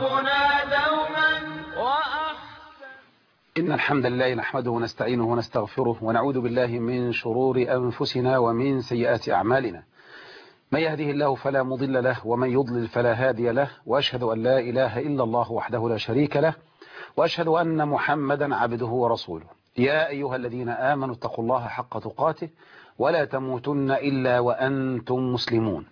ربنا دوما إن الحمد لله نحمده ونستعينه ونستغفره ونعوذ بالله من شرور أنفسنا ومن سيئات أعمالنا. من يهده الله فلا مضل له ومن يضلل فلا هادي له، وأشهد أن لا إله إلا الله وحده لا شريك له، وأشهد أن محمدا عبده ورسوله. يا أيها الذين آمنوا اتقوا الله حق تقاته ولا تموتن إلا وأنتم مسلمون.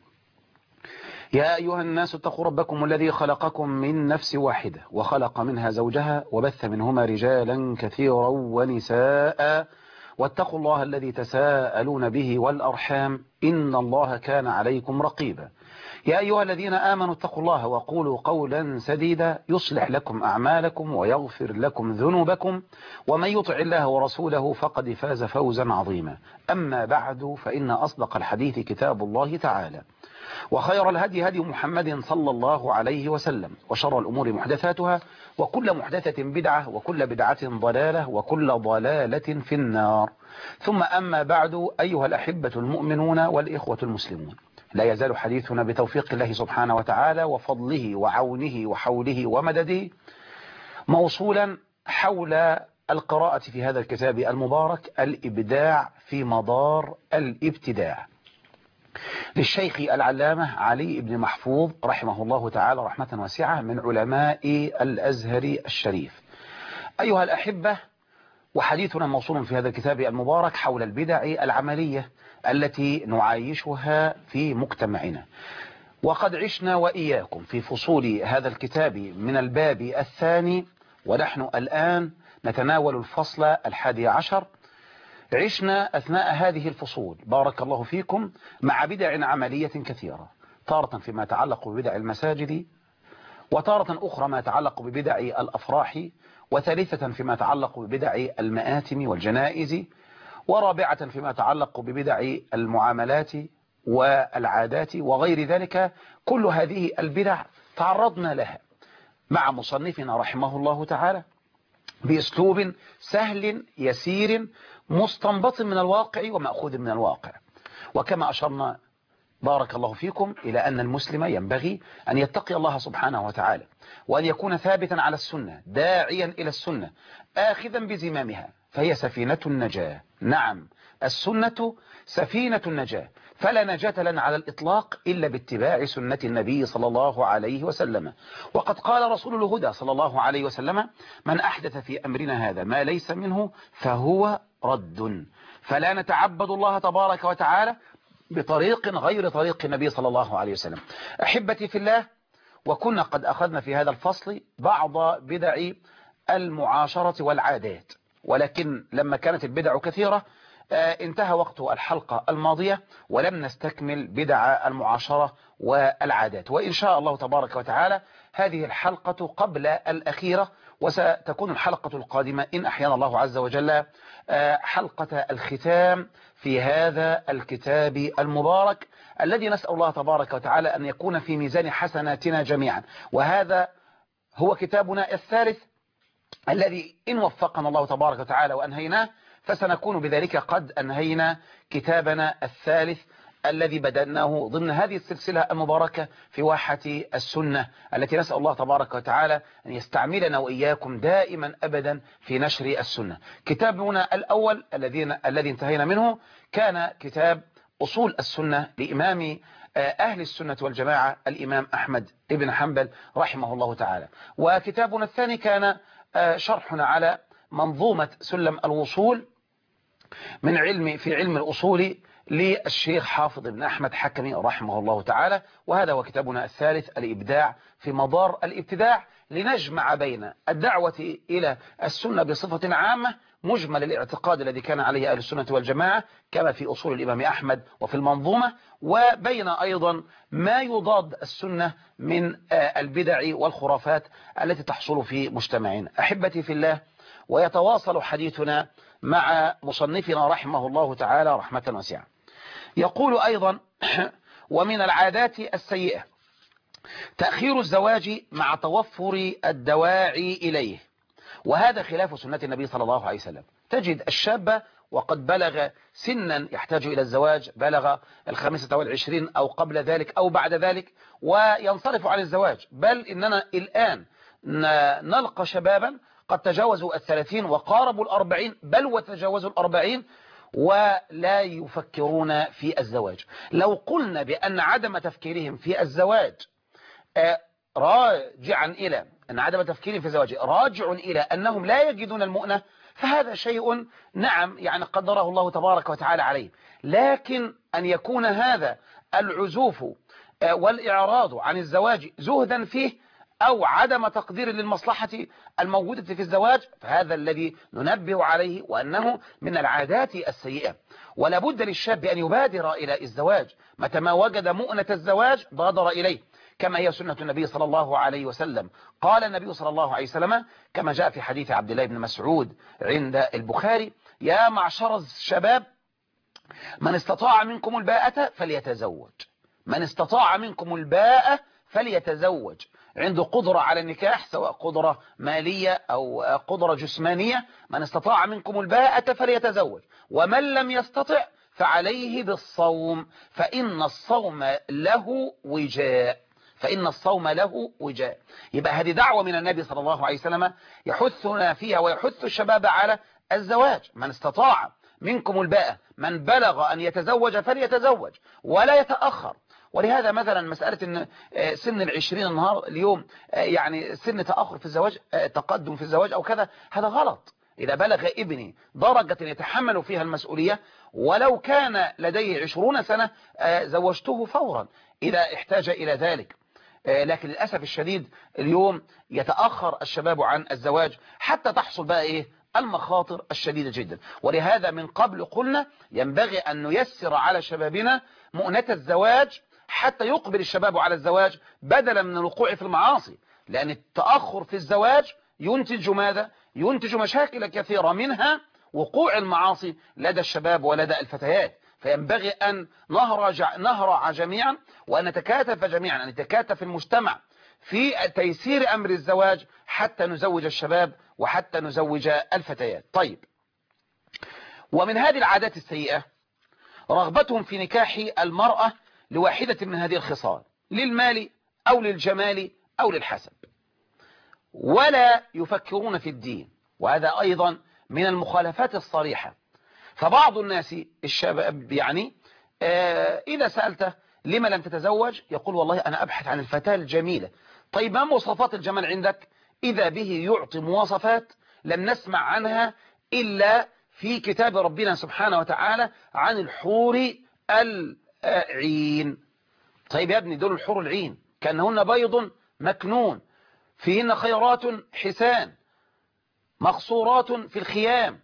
يا أيها الناس اتقوا ربكم الذي خلقكم من نفس واحدة وخلق منها زوجها وبث منهما رجالا كثيرا ونساء، واتقوا الله الذي تساءلون به والأرحام إن الله كان عليكم رقيبا. يا أيها الذين آمنوا اتقوا الله وقولوا قولا سديدا يصلح لكم أعمالكم ويغفر لكم ذنوبكم، ومن يطع الله ورسوله فقد فاز فوزا عظيما. أما بعد، فإن أصدق الحديث كتاب الله تعالى، وخير الهدي هدي محمد صلى الله عليه وسلم، وشر الأمور محدثاتها، وكل محدثة بدعة، وكل بدعة ضلالة، وكل ضلالة في النار. ثم أما بعد، أيها الأحبة المؤمنون والإخوة المسلمون، لا يزال حديثنا بتوفيق الله سبحانه وتعالى وفضله وعونه وحوله ومدده موصولا حول القراءة في هذا الكتاب المبارك، الإبداع في مدار الابتداع، للشيخ العلامة علي بن محفوظ رحمه الله تعالى رحمة واسعة، من علماء الأزهر الشريف. أيها الأحبة، وحديثنا موصول في هذا الكتاب المبارك حول البدع العملية التي نعايشها في مجتمعنا. وقد عشنا وإياكم في فصول هذا الكتاب من الباب الثاني، ونحن الآن نتناول الفصل 11. عشنا أثناء هذه الفصول بارك الله فيكم مع بدع عملية كثيرة، تارة فيما يتعلق ببدع المساجد، وتارة أخرى ما يتعلق ببدع الأفراح، وثالثة فيما يتعلق ببدع المآتم والجنائز، ورابعة فيما يتعلق ببدع المعاملات والعادات وغير ذلك. كل هذه البدع تعرضنا لها مع مصنفنا رحمه الله تعالى بأسلوب سهل يسير مستنبط من الواقع ومأخوذ من الواقع. وكما أشرنا بارك الله فيكم إلى أن المسلم ينبغي أن يتقي الله سبحانه وتعالى، وأن يكون ثابتا على السنة، داعيا إلى السنة، آخذا بزمامها، فهي سفينة النجاة. نعم، السنة سفينة النجاة، فلا نجاة لنا على الإطلاق إلا باتباع سنة النبي صلى الله عليه وسلم. وقد قال رسول الهدى صلى الله عليه وسلم: من أحدث في أمرنا هذا ما ليس منه فهو رد. فلا نتعبد الله تبارك وتعالى بطريق غير طريق النبي صلى الله عليه وسلم. أحبتي في الله، وكنا قد أخذنا في هذا الفصل بعض بدع المعاشرة والعادات، ولكن لما كانت البدع كثيرة انتهى وقت الحلقة الماضية ولم نستكمل بدع المعاشرة والعادات. وإن شاء الله تبارك وتعالى هذه الحلقة قبل الأخيرة، وستكون الحلقة القادمة إن أحيانا الله عز وجل حلقة الختام في هذا الكتاب المبارك، الذي نسأل الله تبارك وتعالى أن يكون في ميزان حسناتنا جميعا. وهذا هو كتابنا الثالث الذي إن وفقنا الله تبارك وتعالى وأنهيناه فسنكون بذلك قد أنهينا كتابنا الثالث الذي بدأناه ضمن هذه السلسلة المباركة في واحة السنة، التي نسأل الله تبارك وتعالى أن يستعملنا وإياكم دائما أبدا في نشر السنة. كتابنا الأول الذي انتهينا منه كان كتاب أصول السنة لإمام أهل السنة والجماعة الإمام أحمد بن حنبل رحمه الله تعالى. وكتابنا الثاني كان شرحنا على منظومة سلم الوصول في علم الأصول للشيخ حافظ بن أحمد حكمي رحمه الله تعالى. وهذا هو كتابنا الثالث، الإبداع في مدار الابتداع، لنجمع بين الدعوة إلى السنة بصفة عامة، مجمل الاعتقاد الذي كان عليه أهل السنة والجماعة كما في أصول الإمام أحمد وفي المنظومة، وبين أيضا ما يضاد السنة من البدع والخرافات التي تحصل في مجتمعنا. أحبتي في الله، ويتواصل حديثنا مع مصنفنا رحمه الله تعالى رحمة واسعة. يقول أيضا: ومن العادات السيئة تأخير الزواج مع توفر الدواعي إليه، وهذا خلاف سنة النبي صلى الله عليه وسلم. تجد الشاب وقد بلغ سنا يحتاج إلى الزواج، بلغ 25 أو قبل ذلك أو بعد ذلك، وينصرف عن الزواج. بل إننا الآن نلقى شبابا قد تجاوزوا 30 وقاربوا 40، بل وتجاوزوا 40 ولا يفكرون في الزواج. لو قلنا بأن عدم تفكيرهم في الزواج راجعا إلى أن عدم تفكيرهم في الزواج راجع إلى أنهم لا يجدون المؤنة، فهذا شيء نعم يعني قدره الله تبارك وتعالى عليه. لكن أن يكون هذا العزوف والإعراض عن الزواج زهدا فيه أو عدم تقدير للمصلحة الموجودة في الزواج، فهذا الذي ننبه عليه، وأنه من العادات السيئة. ولا بد للشاب أن يبادر إلى الزواج، متى ما وجد مؤنة الزواج بادر إليه، كما هي سنة النبي صلى الله عليه وسلم. قال النبي صلى الله عليه وسلم كما جاء في حديث عبد الله بن مسعود عند البخاري: يا معشر الشباب من استطاع منكم الباءة فليتزوج، من استطاع منكم الباءة فليتزوج. عنده قدرة على النكاح، سواء قدرة مالية أو قدرة جسمانية، من استطاع منكم الباءة فليتزوج، ومن لم يستطع فعليه بالصوم فإن الصوم له وجاء، فإن الصوم له وجاء. يبقى هذه دعوة من النبي صلى الله عليه وسلم يحثنا فيها ويحث الشباب على الزواج. من استطاع منكم الباءة، من بلغ أن يتزوج فليتزوج ولا يتأخر. ولهذا مثلا مسألة إن سن 20 النهار اليوم يعني سن تأخر في الزواج، تقدم في الزواج أو كذا، هذا غلط. إذا بلغ ابني درجة يتحمل فيها المسؤولية ولو كان لديه 20 سنة زوجته فورا إذا احتاج إلى ذلك. لكن للأسف الشديد اليوم يتأخر الشباب عن الزواج حتى تحصل بقى إيه المخاطر الشديدة جدا. ولهذا من قبل قلنا ينبغي أن نيسر على شبابنا مؤنة الزواج حتى يقبل الشباب على الزواج بدلا من الوقوع في المعاصي، لأن التأخر في الزواج ينتج ماذا؟ ينتج مشاكل كثيرة، منها وقوع المعاصي لدى الشباب ولدى الفتيات. فينبغي أن نهرع جميعا وأن نتكاتف جميعا، أن نتكاتف المجتمع في تيسير أمر الزواج حتى نزوج الشباب وحتى نزوج الفتيات. طيب، ومن هذه العادات السيئة رغبتهم في نكاح المرأة لواحدة من هذه الخصال، للمال أو للجمال أو للحسب، ولا يفكرون في الدين، وهذا أيضا من المخالفات الصريحة. فبعض الناس الشباب يعني إذا سألته لما لم تتزوج يقول والله أنا أبحث عن الفتاة الجميلة. طيب ما مواصفات الجمال عندك؟ إذا به يعطي مواصفات لم نسمع عنها إلا في كتاب ربنا سبحانه وتعالى عن الحور العين. طيب يا ابني دول الحور العين كأنهن بيض مكنون فيهن خيرات حسان مقصورات في الخيام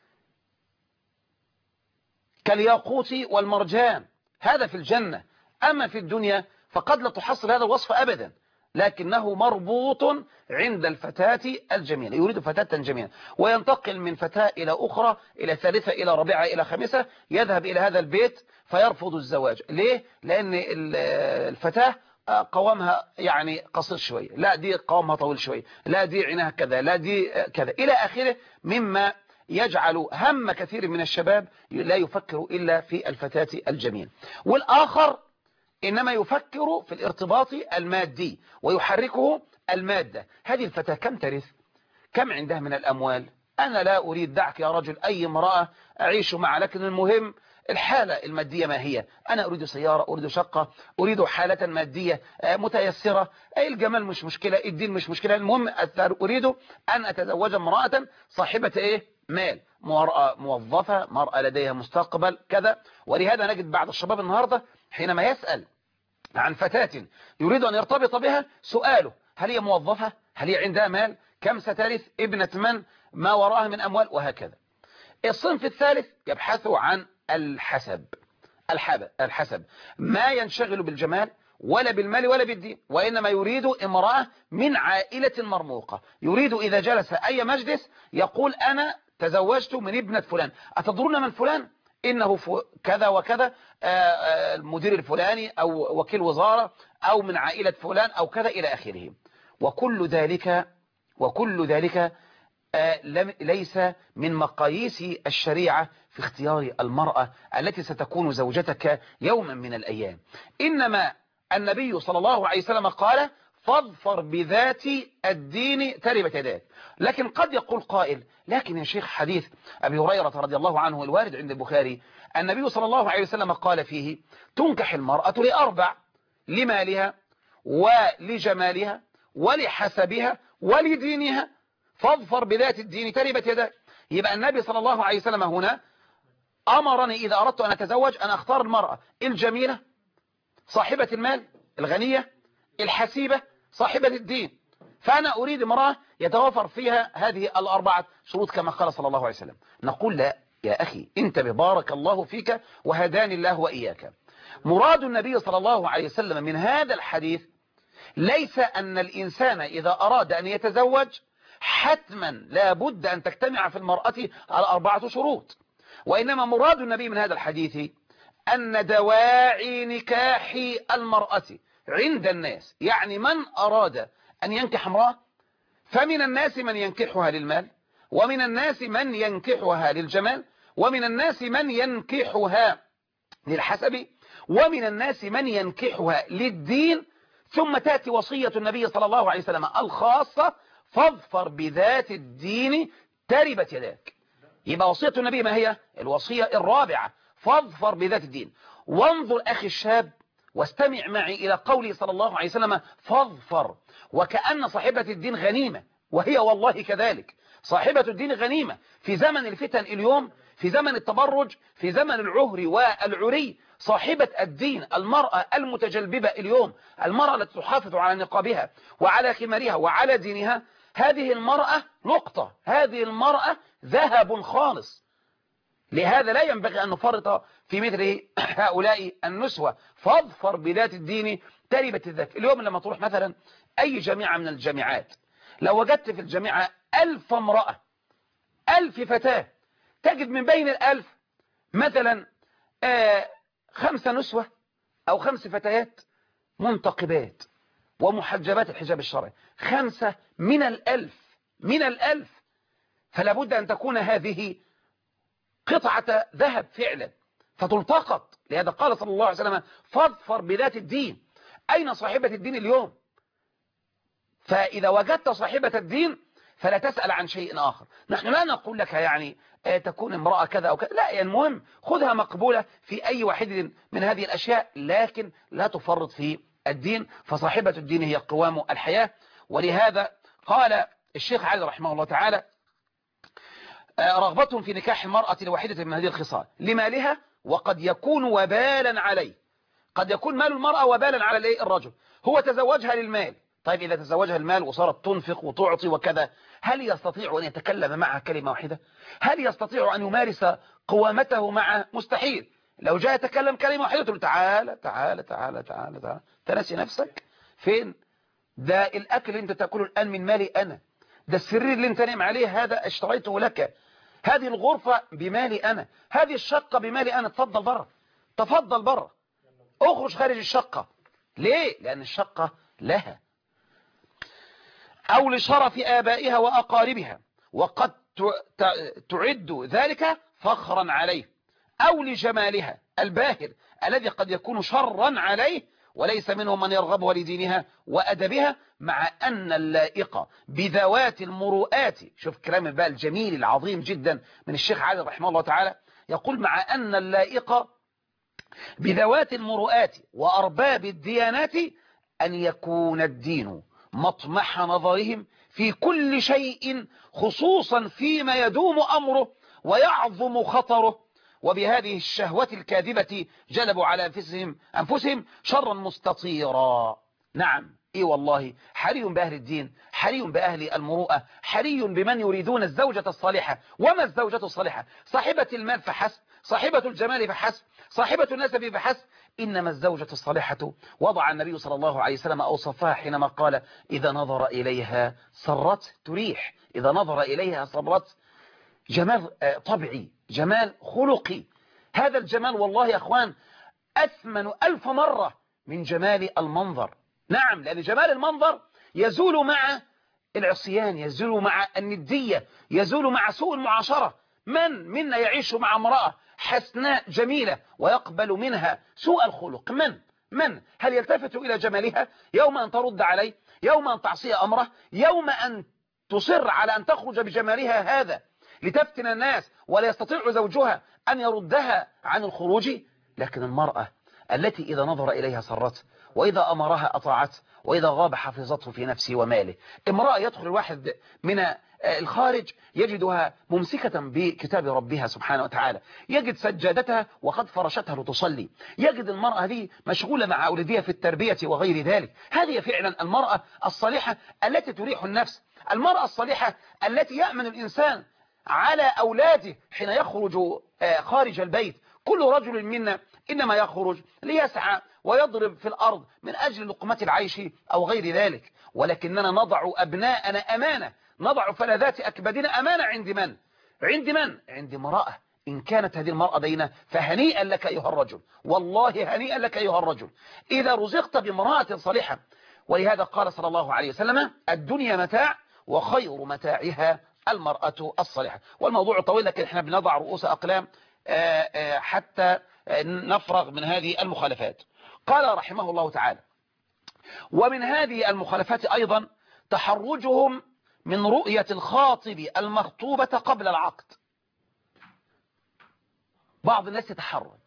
كالياقوت والمرجان، هذا في الجنة. أما في الدنيا فقد لا تحصل هذا الوصف أبدا، لكنه مربوط عند الفتاة الجميلة، يريد فتاة جميلة، وينتقل من فتاة إلى أخرى إلى ثالثة إلى رابعة إلى خامسة، يذهب إلى هذا البيت فيرفض الزواج. ليه؟ لأن الفتاة قوامها يعني قصير شوية، لا دي قوامها طويل شوية، لا دي عينها كذا، لا دي كذا إلى آخره، مما يجعل هم كثير من الشباب لا يفكر إلا في الفتاة الجميل. والآخر إنما يفكر في الارتباط المادي ويحركه المادة. هذه الفتاة كم ترث؟ كم عندها من الأموال؟ أنا لا أريد، دعك يا رجل أي امرأة أعيش معها، لكن المهم الحالة المادية ما هي. أنا أريد سيارة، أريد شقة، أريد حالة مادية متيسرة، الجمال مش مشكلة، الدين مش مشكلة، المهم أريد أن أتزوج امرأة صاحبة إيه؟ مال، مرأة موظفة، مرأة لديها مستقبل كذا. ولهذا نجد بعض الشباب النهاردة حينما يسأل عن فتاة يريد أن يرتبط بها سؤاله هل هي موظفة؟ هل هي عندها مال؟ كم سترث؟ ابنة من؟ ما وراها من أموال؟ وهكذا. الصنف الثالث يبحثوا عن الحسب، ما ينشغل بالجمال ولا بالمال ولا بالدين، وإنما يريد امرأة من عائلة مرموقة، يريد إذا جلس أي مجلس يقول أنا تزوجت من ابنة فلان. أتدرون من فلان؟ إنه كذا وكذا، المدير الفلاني أو وكيل وزارة أو من عائلة فلان أو كذا إلى آخره. وكل ذلك ليس من مقاييس الشريعة في اختيار المرأة التي ستكون زوجتك يوما من الأيام. إنما النبي صلى الله عليه وسلم قال فاظفر بذات الدين تربت يداك. لكن قد يقول قائل لكن يا شيخ حديث أبي هريرة رضي الله عنه الوارد عند البخاري النبي صلى الله عليه وسلم قال فيه تنكح المرأة لأربع: لمالها ولجمالها ولحسبها ولدينها فاظفر بذات الدين تربت يداك. يبقى النبي صلى الله عليه وسلم هنا أمرني إذا أردت أن أتزوج أن أختار المرأة الجميلة صاحبة المال الغنية الحسيبة صاحبة الدين. فأنا أريد امرأة يتوفر فيها هذه الأربعة شروط كما قال صلى الله عليه وسلم. نقول لا يا أخي انتبه بارك الله فيك وهداني الله وإياك. مراد النبي صلى الله عليه وسلم من هذا الحديث ليس أن الإنسان إذا أراد أن يتزوج حتما لا بد أن تجتمع في المرأة على 4 شروط، وإنما مراد النبي من هذا الحديث أن دواعي نكاح المرأة عند الناس، يعني من أراد أن ينكح امرأة فمن الناس من ينكحها للمال، ومن الناس من ينكحها للجمال، ومن الناس من ينكحها للحسب، ومن الناس من ينكحها للدين. ثم تأتي وصية النبي صلى الله عليه وسلم الخاصة فاظفر بذات الدين تربت يداك. يبقى وصية النبي ما هي؟ الوصية الرابعة فاظفر بذات الدين. وانظر أخي الشاب واستمع معي إلى قوله صلى الله عليه وسلم فاظفر، وكأن صاحبة الدين غنيمة، وهي والله كذلك صاحبة الدين غنيمة في زمن الفتن اليوم، في زمن التبرج، في زمن العهر والعري. صاحبة الدين المرأة المتجلببة اليوم، المرأة التي تحافظ على نقابها وعلى خمارها وعلى دينها، هذه المرأة نقطة، هذه المرأة ذهب خالص. لهذا لا ينبغي أن نفرط في مثل هؤلاء النسوة. فاظفر بذات الدين تربت يداك. اليوم لما تروح مثلا أي جامعة من الجامعات، لو وجدت في الجامعة 1000 امرأة 1000 فتاة، تجد من بين 1000 مثلا 5 نسوة أو 5 فتيات منتقبات ومحجبات الحجاب الشرعي، 5 من 1000 من 1000. فلا بد أن تكون هذه قطعة ذهب فعلا فتلتقط. لهذا قال صلى الله عليه وسلم فاظفر بذات الدين. أين صاحبة الدين اليوم؟ فإذا وجدت صاحبة الدين فلا تسأل عن شيء آخر. نحن لا نقول لك يعني تكون امرأة كذا أو كذا، لا، يعني المهم خذها مقبولة في أي واحد من هذه الأشياء، لكن لا تفرط في الدين، فصاحبة الدين هي قوام الحياة. ولهذا قال الشيخ علي رحمه الله تعالى رغبتهم في نكاح المرأة لواحدة من هذه الخصال: لمالها، وقد يكون وبالا عليه. قد يكون مال المرأة وبالا على الرجل، هو تزوجها للمال. طيب إذا تزوجها المال وصارت تنفق وتعطي وكذا، هل يستطيع أن يتكلم معها كلمة واحدة؟ هل يستطيع أن يمارس قوامته معه؟ مستحيل. لو جاء يتكلم كلمة واحدة تقول تعالى تعالى تعالى تعالى تعالى، تنسي نفسك فين؟ ده الأكل اللي انت تأكله الآن من مالي أنا، ده السرير اللي انت نام عليه هذا اشتريته لك، هذه الغرفة بمالي أنا، هذه الشقة بمالي أنا، تفضل بره، تفضل بره، اخرج خارج الشقة. ليه؟ لأن الشقة لها. أو لشرف آبائها وأقاربها وقد تعد ذلك فخرا عليه، أو لجمالها الباهر الذي قد يكون شرا عليه وليس منهم من يرغبها لدينها وأدبها، مع أن اللائقة بذوات المروءات. شوف كلام بقى الجميل العظيم جدا من الشيخ علي رحمه الله تعالى، يقول مع أن اللائقة بذوات المروءات وأرباب الديانات أن يكون الدين مطمح نظرهم في كل شيء، خصوصا فيما يدوم أمره ويعظم خطره. وبهذه الشهوة الكاذبة جلبوا على أنفسهم شرا مستطيرا. نعم، إيه والله، حري بأهل الدين، حري بأهل المروءة، حري بمن يريدون الزوجة الصالحة. وما الزوجة الصالحة؟ صاحبة المال فحسب، صاحبة الجمال فحسب، صاحبة النسب فحسب. إنما الزوجة الصالحة وضع النبي صلى الله عليه وسلم أوصفها حينما قال إذا نظر إليها سرت تريح، إذا نظر إليها سرت. جمال طبيعي، جمال خلقي. هذا الجمال والله يا أخوان أثمن 1000 مرة من جمال المنظر. نعم، لأن جمال المنظر يزول مع العصيان، يزول مع الندية، يزول مع سوء المعاشرة. من منا يعيش مع امرأة حسناء جميلة ويقبل منها سوء الخلق؟ من هل يلتفت إلى جمالها يوم أن ترد عليه، يوم أن تعصي أمره، يوم أن تصر على أن تخرج بجمالها هذا لتفتن الناس ولا يستطيع زوجها أن يردها عن الخروج؟ لكن المرأة التي إذا نظر إليها سرته، وإذا أمرها أطاعته، وإذا غاب حفظته في نفسه وماله. امرأة يدخل الواحد من الخارج يجدها ممسكة بكتاب ربها سبحانه وتعالى، يجد سجادتها وقد فرشتها لتصلي، يجد المرأة دي مشغولة مع أولادها في التربية وغير ذلك. هذه فعلا المرأة الصالحة التي تريح النفس، المرأة الصالحة التي يأمن الإنسان على أولاده حين يخرج خارج البيت. كل رجل منا إنما يخرج ليسعى ويضرب في الأرض من أجل لقمة العيش أو غير ذلك، ولكننا نضع أبناءنا أمانة، نضع فلذات أكبادنا أمانة عند من؟ عند امرأة. إن كانت هذه المرأة دينة فهنيئا لك أيها الرجل، والله هنيئا لك أيها الرجل إذا رزقت بامرأة صالحة. ولهذا قال صلى الله عليه وسلم: الدنيا متاع وخير متاعها المرأة الصالحة. والموضوع طويل لكن احنا بنضع رؤوس أقلام حتى نفرغ من هذه المخالفات. قال رحمه الله تعالى: ومن هذه المخالفات أيضا تحرجهم من رؤية الخاطب المخطوبة قبل العقد. بعض الناس يتحرج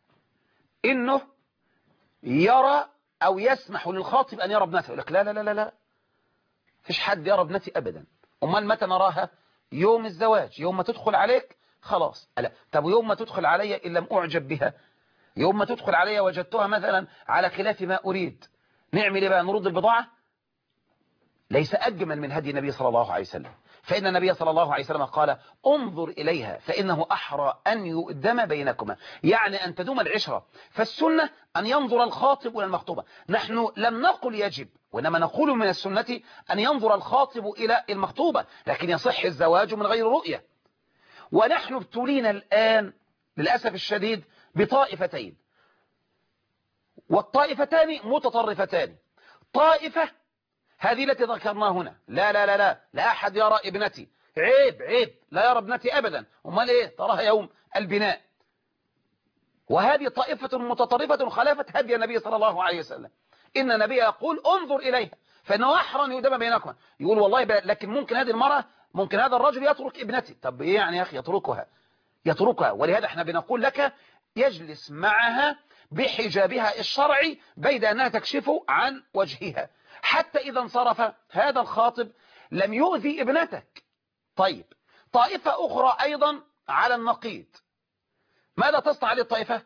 إنه يرى أو يسمح للخاطب أن يرى ابنته، يقول لك لا لا لا لا، فيش حد يرى ابنتي أبدا. أمال متى نراها؟ يوم الزواج، يوم ما تدخل عليك خلاص. لا، طب يوم ما تدخل علي إن لم أعجب بها، يوم ما تدخل علي وجدتها مثلا على خلاف ما أريد، نعمل إيه بقى؟ نرد البضاعة؟ ليس أجمل من هدي النبي صلى الله عليه وسلم، فإن النبي صلى الله عليه وسلم قال: انظر إليها فإنه أحرى أن يؤدم بينكما، يعني أن تدوم العشرة. فالسنة أن ينظر الخاطب إلى المخطوبة. نحن لم نقل يجب، وإنما نقول من السنة أن ينظر الخاطب إلى المخطوبة، لكن يصح الزواج من غير رؤية. ونحن ابتلينا الآن للأسف الشديد بطائفتين، والطائفتان متطرفتان. طائفة هذه التي ذكرناها هنا: لا لا لا لا لا أحد يرى ابنتي، عيب عيب، لا يرى ابنتي أبدا، أمال إيه؟ تراها يوم البناء. وهذه طائفة متطرفة خالفت هدي النبي صلى الله عليه وسلم. إن النبي يقول: انظر إليها فإنه أحرى أن يؤدم بينكما. يقول والله لكن ممكن هذه المرأة، ممكن هذا الرجل يترك ابنتي. طب إيه يعني يا أخي يتركها؟ ولهذا احنا بنقول لك يجلس معها بحجابها الشرعي بيد أنها تكشف عن وجهها، حتى إذا انصرف هذا الخاطب لم يؤذي ابنتك. طيب، طائفة أخرى أيضا على النقيض. ماذا تصنع هذه الطائفة؟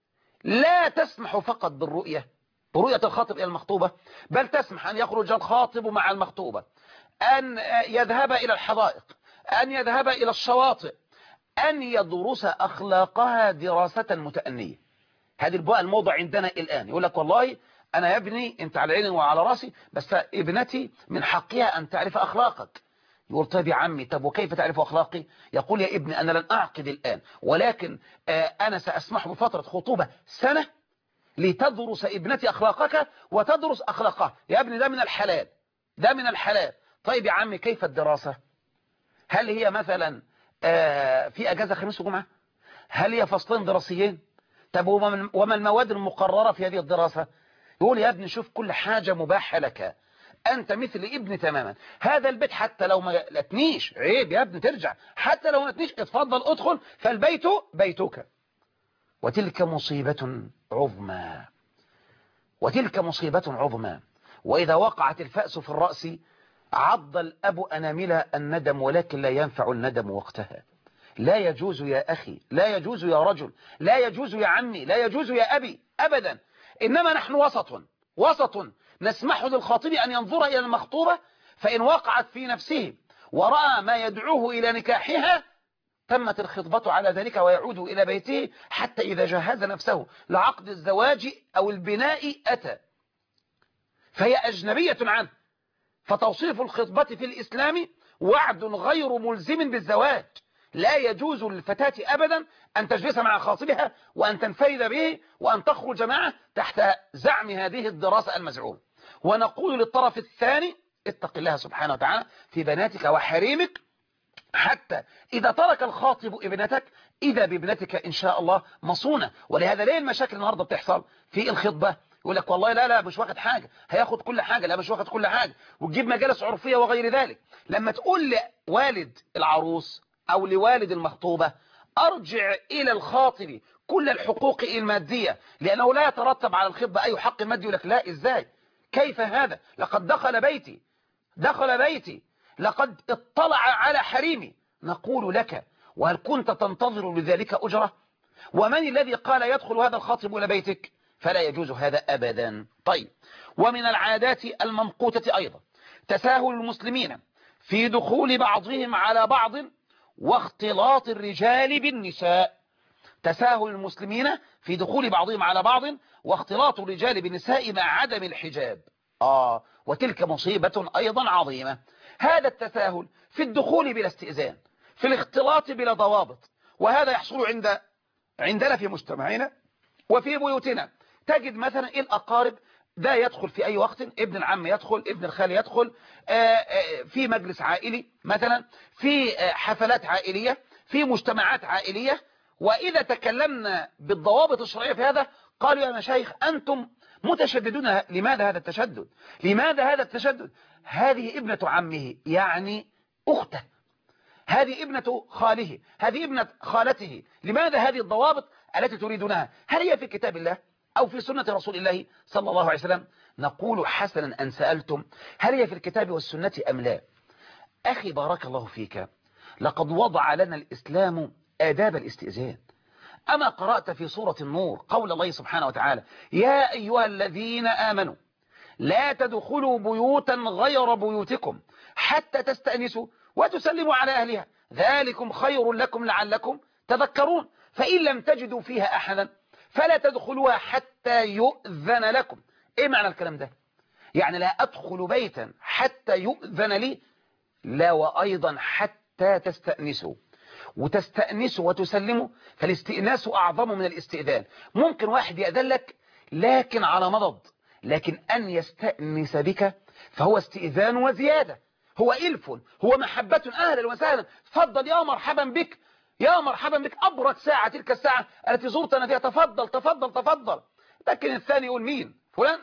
لا تسمح فقط برؤية الخاطب إلى المخطوبة، بل تسمح أن يخرج الخاطب مع المخطوبة، أن يذهب إلى الحدائق، أن يذهب إلى الشواطئ، أن يدرس أخلاقها دراسة متأنية. هذه البقى الموضع عندنا الآن. يقول لك والله أنا يا ابني أنت على عيني وعلى راسي، بس ابنتي من حقها أن تعرف أخلاقك. يقول طيب يا عمي، طب وكيف تعرف أخلاقي؟ يقول يا ابني أنا لن أعقد الآن، ولكن أنا سأسمح بفترة خطوبة سنة لتدرس ابنتي أخلاقك وتدرس أخلاقها. يا ابني ده من الحلال، ده من الحلال. طيب يا عمي كيف الدراسة؟ هل هي مثلا في أجازة خميس وجمعة؟ هل هي فصلين دراسيين؟ طب وما المواد المقررة في هذه الدراسة؟ يقول يا ابني شوف كل حاجة مباحة لك، أنت مثل ابني تماما. هذا البيت حتى لو ما لتنيش، عيب يا ابني ترجع، حتى لو ما لتنيش اتفضل ادخل، فالبيت بيتك. وتلك مصيبة عظمى، وتلك مصيبة عظمى. وإذا وقعت الفأس في الرأس عض الأب أنامل الندم، ولكن لا ينفع الندم وقتها. لا يجوز يا أخي، لا يجوز يا رجل، لا يجوز يا عمي، لا يجوز يا أبي أبدا. إنما نحن وسط نسمح للخاطب أن ينظر إلى المخطوبة، فإن وقعت في نفسه ورأى ما يدعوه إلى نكاحها تمت الخطبة على ذلك ويعود إلى بيته، حتى إذا جهز نفسه لعقد الزواج أو البناء أتى فهي أجنبية عنه. فتوصيف الخطبة في الإسلام وعد غير ملزم بالزواج. لا يجوز للفتاة أبدا أن تجلس مع خاطبها وأن تنفرد به وأن تخرج معه تحت زعم هذه الدراسة المزعومة. ونقول للطرف الثاني اتق الله سبحانه وتعالى في بناتك وحريمك، حتى إذا ترك الخاطب ابنتك إذا بابنتك إن شاء الله مصونة. ولهذا ليه المشاكل النهاردة بتحصل في الخطبة؟ يقول لك والله لا مش واخد حاجة، هياخد كل حاجة، لا مش واخد كل حاجة، وتجيب مجالس عرفية وغير ذلك. لما تقول لوالد العروس أو لوالد المخطوبة أرجع إلى الخاطب كل الحقوق المادية، لأنه لا يترتب على الخطبة أي حق مادي، يقول لك لا إزاي، كيف هذا، لقد دخل بيتي، لقد اطلع على حريمي. نقول لك وهل كنت تنتظر لذلك أجرة؟ ومن الذي قال يدخل هذا الخاطب إلى بيتك؟ فلا يجوز هذا أبدا. طيب، ومن العادات الممقوتة أيضا تساهل المسلمين في دخول بعضهم على بعض واختلاط الرجال بالنساء. تساهل المسلمين في دخول بعضهم على بعض واختلاط الرجال بالنساء مع عدم الحجاب. وتلك مصيبة أيضا عظيمة. هذا التساهل في الدخول بلا استئذان، في الاختلاط بلا ضوابط، وهذا يحصل عندنا في مجتمعنا وفي بيوتنا. تجد مثلا الأقارب ده يدخل في أي وقت، ابن العم يدخل، ابن الخال يدخل، في مجلس عائلي مثلا، في حفلات عائلية، في مجتمعات عائلية. وإذا تكلمنا بالضوابط الشرعية في هذا قالوا يا مشايخ أنتم متشددون. لماذا هذا التشدد؟ هذه ابنة عمه يعني أخته، هذه ابنة خاله، هذه ابنة خالته. لماذا هذه الضوابط التي تريدونها؟ هل هي في كتاب الله أو في سنة رسول الله صلى الله عليه وسلم؟ نقول حسنا أن سألتم، هل هي في الكتاب والسنة أم لا؟ أخي بارك الله فيك، لقد وضع لنا الإسلام آداب الاستئذان. أما قرأت في سورة النور قول الله سبحانه وتعالى يا أيها الذين آمنوا لا تدخلوا بيوتا غير بيوتكم حتى تستأنسوا وتسلموا على أهلها ذلكم خير لكم لعلكم تذكرون فإن لم تجدوا فيها أحدا فلا تدخلوها حتى يؤذن لكم. إيه معنى الكلام ده؟ يعني لا أدخل بيتا حتى يؤذن لي، لا وأيضا حتى تستأنسوا وتسلموا. فالاستئناس أعظم من الاستئذان. ممكن واحد يأذن لك لكن على مضض، لكن أن يستأنس بك فهو استئذان وزيادة، هو إلف، هو محبة. أهلا وسهلا، تفضل، يا مرحبا بك، يا مرحبا بك، أبرك ساعة تلك الساعة التي زرتنا فيها، تفضل تفضل تفضل. لكن الثاني يقول مين فلان،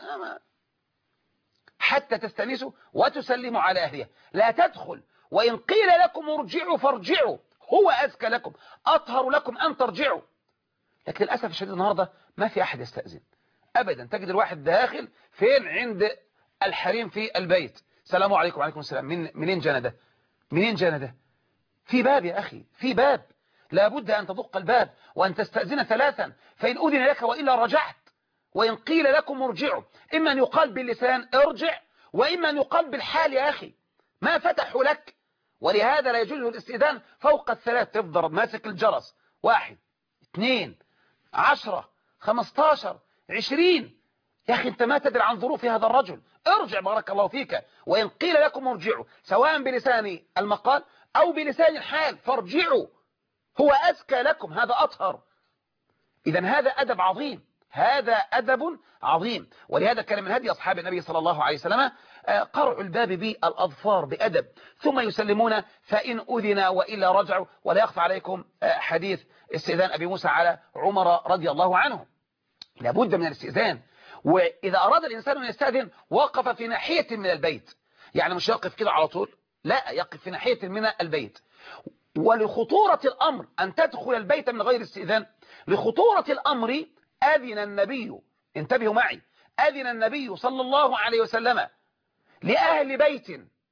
حتى تستأنسوا وتسلموا على أهلها. لا تدخل وإن قيل لكم ارجعوا فارجعوا، هو أزكى لكم، أطهر لكم أن ترجعوا. لكن للأسف الشديد النهاردة ما في أحد يستأذن أبدا. تجد الواحد داخل فين؟ عند الحريم في البيت، السلام عليكم. وعليكم السلام. منين جانا ده؟ في باب يا أخي، في باب، لابد أن تدق الباب وأن تستأذن ثلاثا، فإن أذن لك وإلا رجعت. وإن قيل لكم ارجعوا، إما أن يقال باللسان ارجع، وإما أن يقال بالحال يا أخي ما فتحوا لك. ولهذا لا يجوز الاستئذان فوق الثلاث. تفضل ماسك الجرس 1 2 10 15 20. يا أخي أنت ما تدري عن ظروف هذا الرجل، ارجع بارك الله فيك. وإن قيل لكم ارجعوا، سواء بلسان المقال أو بلسان الحال، فارجعوا، هو أزكى لكم، هذا أطهر. إذا هذا أدب عظيم، هذا أدب عظيم. ولهذا كان من هدي أصحاب النبي صلى الله عليه وسلم قرع الباب بالأظفار بأدب، ثم يسلمون فإن أذن وإلا رجعوا. ولا يخفى عليكم حديث استئذان أبي موسى على عمر رضي الله عنه. لابد من الاستئذان. وإذا أراد الإنسان أن يستأذن وقف في ناحية من البيت، يعني مش يقف كده على طول، لا، يقف في ناحية من البيت. ولخطورة الأمر أن تدخل البيت من غير استئذان، لخطورة الأمر أذن النبي، انتبهوا معي، أذن النبي صلى الله عليه وسلم لأهل بيت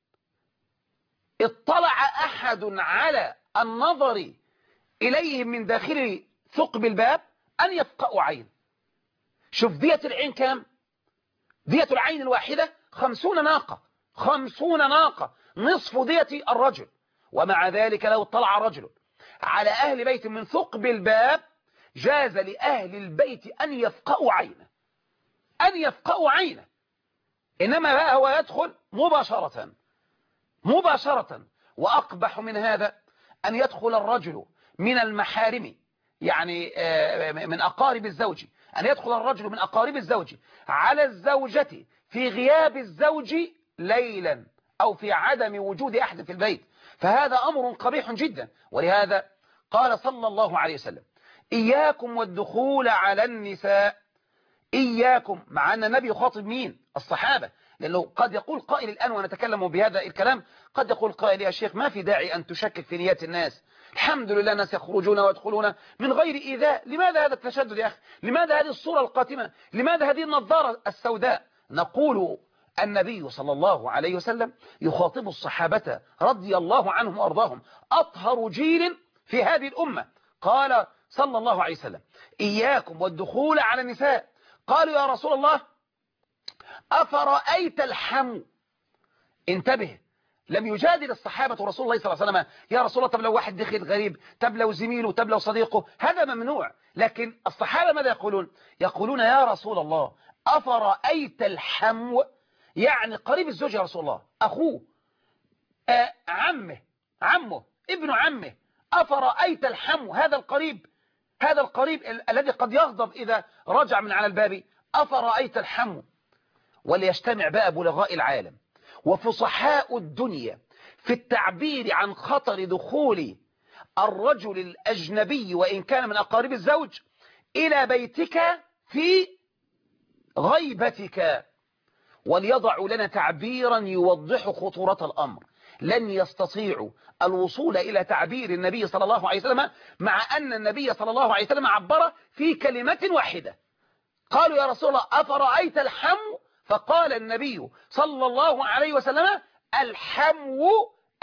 اطلع أحد على النظر إليهم من داخل ثقب الباب أن يفقأوا عين. شوف دية العين كام؟ دية العين الواحدة 50 ناقة، 50 ناقة، نصف دية الرجل. ومع ذلك لو اطلع رجل على أهل بيت من ثقب الباب جاز لأهل البيت أن يفقأوا عينه، أن يفقأوا عينه. إنما بقى هو يدخل مباشرة. وأقبح من هذا أن يدخل الرجل من المحارم، يعني من أقارب الزوج، أن يدخل الرجل من أقارب الزوج على الزوجة في غياب الزوج ليلا أو في عدم وجود أحد في البيت، فهذا أمر قبيح جدا. ولهذا قال صلى الله عليه وسلم إياكم والدخول على النساء، إياكم، مع أن النبي يخاطب مين؟ الصحابة. لأنه قد يقول قائل الآن ونتكلم بهذا الكلام، قد يقول قائل يا شيخ ما في داعي أن تشكك في نيات الناس، الحمد لله الناس يخرجون ويدخلون من غير إيذاء، لماذا هذا التشدد يا أخي؟ لماذا هذه الصورة القاتمة؟ لماذا هذه النظارة السوداء؟ نقول النبي صلى الله عليه وسلم يخاطب الصحابة رضي الله عنهم وأرضاهم، أطهر جيل في هذه الأمة. قال صلى الله عليه وسلم إياكم والدخول على النساء. قالوا يا رسول الله أفرأيت الحمو؟ انتبه، لم يجادل الصحابة رسول الله صلى الله عليه وسلم يا رسول الله طب لو واحد دخل غريب، طب لو زميله، طب لو صديقه، هذا ممنوع. لكن الصحابة ماذا يقولون؟ يقولون يا رسول الله أفرأيت الحمو، يعني قريب الزوج يا رسول الله، أخوه، عمه، ابن عمه، أفرأيت الحمو، هذا القريب، هذا القريب الذي قد يغضب إذا رجع من على الباب، أفرأيت الحمو. وليجتمع بقى بلغاء العالم وفصحاء الدنيا في التعبير عن خطر دخول الرجل الأجنبي وإن كان من أقارب الزوج إلى بيتك في غيبتك، وليضعوا لنا تعبيرا يوضح خطورة الأمر. لن يستطيعوا الوصول إلى تعبير النبي صلى الله عليه وسلم، مع أن النبي صلى الله عليه وسلم عبر في كلمة واحدة. قالوا يا رسول الله أفرأيت الحمو؟ فقال النبي صلى الله عليه وسلم الحمو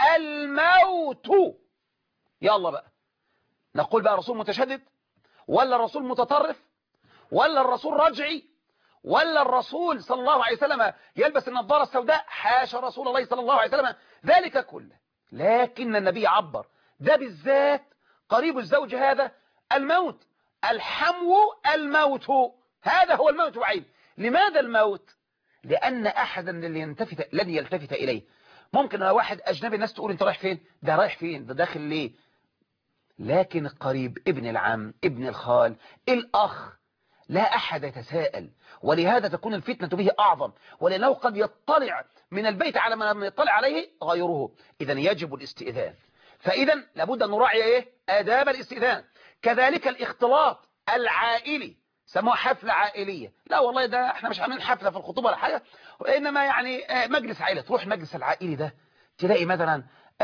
الموت. يلا بقى نقول بقى رسول متشدد، ولا الرسول متطرف، ولا الرسول رجعي، ولا الرسول صلى الله عليه وسلم يلبس النظارة السوداء؟ حاشا رسول الله صلى الله عليه وسلم ذلك كله. لكن النبي عبر ده بالذات قريب الزوج هذا الموت، الحمو الموت، هذا هو الموت بعيد. لماذا الموت؟ لأن أحدا لن يلتفت إليه. ممكن واحد أجنبي الناس تقول أنت رايح فين؟ ده رايح فين؟ ده داخل ليه؟ لكن القريب، ابن العم، ابن الخال، الأخ، لا أحد يتساءل، ولهذا تكون الفتنة به أعظم، ولأنه قد يطلع من البيت على ما لم يطلع عليه غيره. إذا يجب الاستئذان. فإذا لابد أن نراعي آداب الاستئذان. كذلك الاختلاط العائلي، سموها حفلة عائلية، لا والله ده احنا مش عاملين حفلة في الخطوبة ولا حاجة، وإنما يعني مجلس عائلة. تروح المجلس العائلي ده تلاقي مثلا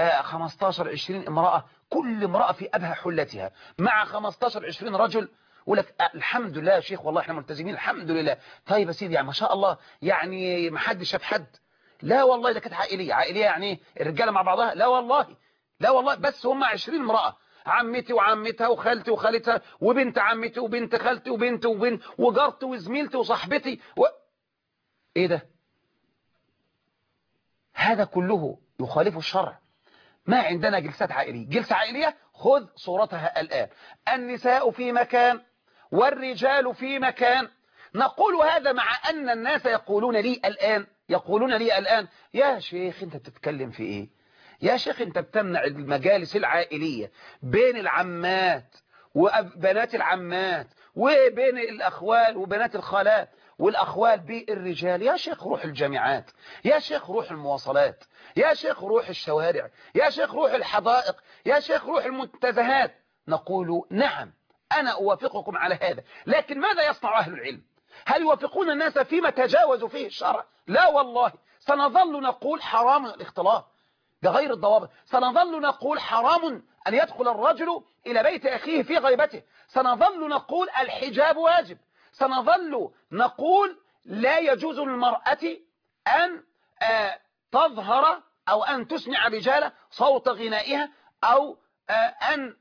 15-20 امرأة، كل امرأة في أبهى حلتها، مع 15-20 رجل، يقول لك الحمد لله يا شيخ والله احنا ملتزمين الحمد لله. طيب يا سيدي يعني ما شاء الله، يعني ما حدش شاف حد؟ لا والله ده كانت عائلية. عائلية يعني الرجالة مع بعضها؟ لا والله، لا والله، بس هم 20 امرأة، عمتي وعمتها وخالتي وخالتها وبنت عمتي وبنت خالتي وبنت وجارتي وزميلتي وصاحبتي ايه ده؟ هذا كله يخالف الشرع. ما عندنا جلسات عائلية. جلسة عائلية خذ صورتها الآن، النساء في مكان والرجال في مكان. نقول هذا مع أن الناس يقولون لي الآن يا شيخ أنت بتتكلم في إيه؟ يا شيخ أنت بتمنع المجالس العائلية بين العمات وبنات العمات وبين الأخوال وبنات الخالات والأخوال بالرجال. يا شيخ روح الجامعات، يا شيخ روح المواصلات، يا شيخ روح الشوارع، يا شيخ روح الحدائق، يا شيخ روح المنتزهات. نقول نعم أنا أوافقكم على هذا، لكن ماذا يصنع أهل العلم؟ هل يوافقون الناس فيما تجاوزوا فيه الشرع؟ لا والله، سنظل نقول حرام الاختلاط بغير الضوابط، سنظل نقول حرام أن يدخل الرجل إلى بيت أخيه في غيبته، سنظل نقول الحجاب واجب، سنظل نقول لا يجوز للمرأة أن تظهر أو أن تسمع الرجال صوت غنائها أو أن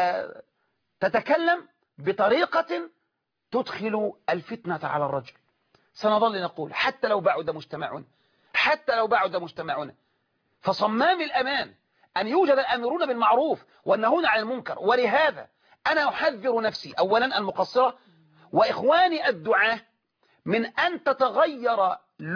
تتكلم بطريقة تدخل الفتنة على الرجل. سنظل نقول حتى لو بعد مجتمعنا، فصمام الأمان أن يوجد الأمرون بالمعروف والنهون عن المنكر. ولهذا أنا أحذر نفسي أولا المقصرة وإخواني الدعاة من أن تتغير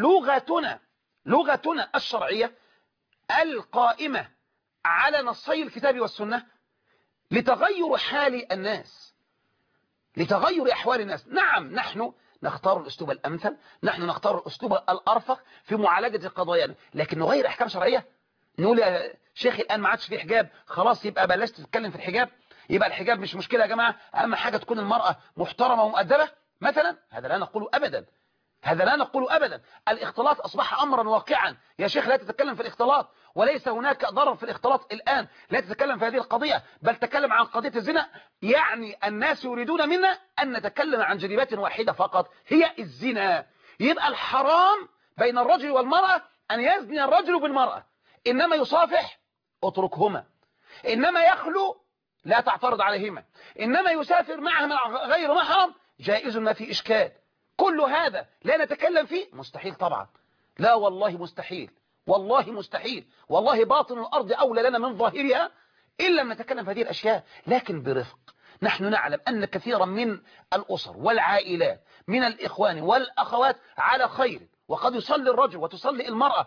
لغتنا الشرعية القائمة على نصي الكتاب والسنة لتغير حال الناس، لتغير أحوال الناس. نعم نحن نختار الأسلوب الأمثل، نحن نختار الأسلوب الأرفق في معالجة قضايانا، لكن نغير أحكام شرعية. نقول يا شيخ الآن ما عادش في حجاب، خلاص يبقى بلاش تتكلم في الحجاب، يبقى الحجاب مش مشكلة يا جماعة، أهم حاجة تكون المرأة محترمة ومؤدبة مثلا. هذا لا نقوله أبدا، هذا لا نقوله أبدا. الاختلاط أصبح أمرا واقعا يا شيخ، لا تتكلم في الاختلاط، وليس هناك ضرر في الاختلاط الآن، لا تتكلم في هذه القضية، بل تكلم عن قضية الزنا. يعني الناس يريدون منا أن نتكلم عن جريمة واحدة فقط، هي الزنا. يبقى الحرام بين الرجل والمرأة أن يزني الرجل بالمرأة، إنما يصافح اتركهما، إنما يخلو لا تعترض عليهما، إنما يسافر معها مع غير محرم جائز ما في إشكال. كل هذا لا نتكلم فيه، مستحيل طبعا، لا والله مستحيل، والله مستحيل، والله باطن الأرض أولى لنا من ظاهرها إن لم نتكلم في هذه الأشياء، لكن برفق. نحن نعلم أن كثيرا من الأسر والعائلات من الإخوان والأخوات على خير، وقد يصلي الرجل وتصلي المرأة،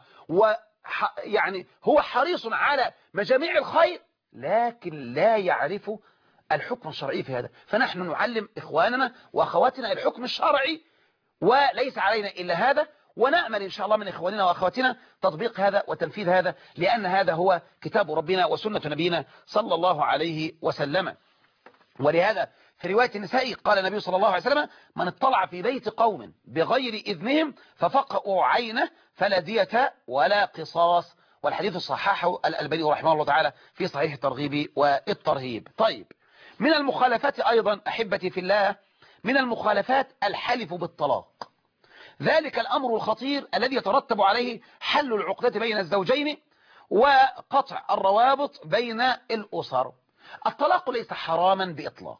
يعني هو حريص على مجاميع الخير، لكن لا يعرف الحكم الشرعي في هذا. فنحن نعلم إخواننا وأخواتنا الحكم الشرعي، وليس علينا إلا هذا، ونأمل إن شاء الله من إخواننا وأخواتنا تطبيق هذا وتنفيذ هذا، لأن هذا هو كتاب ربنا وسنة نبينا صلى الله عليه وسلم. ولهذا في رواية النسائي قال النبي صلى الله عليه وسلم: من اطلع في بيت قوم بغير إذنهم ففقأوا عينه فلا دية ولا قصاص. والحديث صححه الألباني رحمه الله تعالى في صحيح الترغيب والترهيب. طيب، من المخالفات أيضا أحبتي في الله، من المخالفات الحلف بالطلاق، ذلك الأمر الخطير الذي يترتب عليه حل العقدة بين الزوجين وقطع الروابط بين الأسر. الطلاق ليس حراما بإطلاق،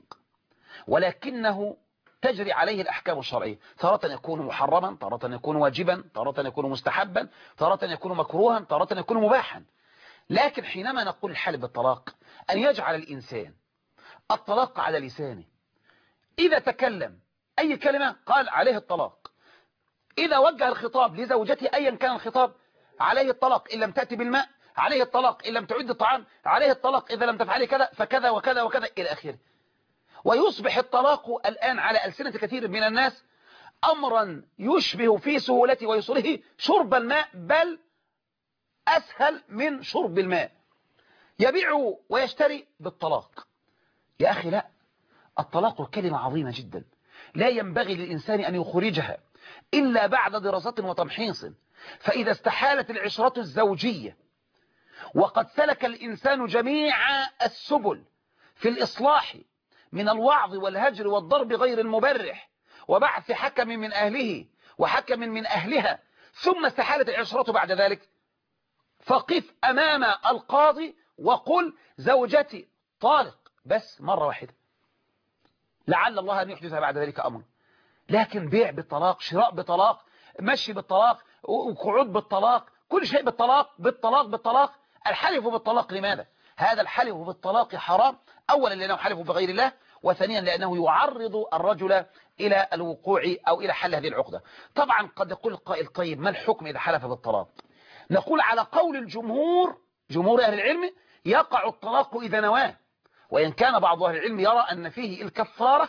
ولكنه تجري عليه الأحكام الشرعية، تارة يكون محرما، تارة يكون واجبا، تارة يكون مستحبا، تارة يكون مكروها، تارة يكون مباحا. لكن حينما نقول الحلف بالطلاق، أن يجعل الإنسان الطلاق على لسانه، إذا تكلم أي كلمة قال عليه الطلاق، إذا وجه الخطاب لزوجته أيا كان الخطاب عليه الطلاق، إن لم تأتي بالماء عليه الطلاق، إن لم تعد الطعام عليه الطلاق، إذا لم تفعلي كذا فكذا وكذا وكذا إلى آخره. ويصبح الطلاق الآن على ألسنة كثير من الناس أمرا يشبه في سهولته ويسره شرب الماء، بل أسهل من شرب الماء. يبيع ويشتري بالطلاق. يا أخي لا، الطلاق كلمة عظيمة جدا، لا ينبغي للإنسان أن يخرجها إلا بعد دراسة وتمحيص. فإذا استحالت العشرة الزوجية وقد سلك الإنسان جميع السبل في الإصلاح من الوعظ والهجر والضرب غير المبرح وبعث حكم من أهله وحكم من أهلها، ثم استحالت العشرة بعد ذلك، فقف أمام القاضي وقل زوجتي طالق بس مرة واحدة، لعل الله أن يحدث بعد ذلك أمر. لكن بيع بالطلاق، شراء بالطلاق، مشي بالطلاق، وقعود بالطلاق، كل شيء بالطلاق بالطلاق بالطلاق. الحلف بالطلاق لماذا؟ هذا الحلف بالطلاق حرام، أولا لأنه حلف بغير الله، وثانيا لأنه يعرض الرجل إلى الوقوع أو إلى حل هذه العقدة. طبعا قد يقول القائل: طيب ما الحكم إذا حلف بالطلاق؟ نقول على قول الجمهور، جمهور أهل العلم، يقع الطلاق إذا نواه، وإن كان بعض أهل العلم يرى أن فيه الكفارة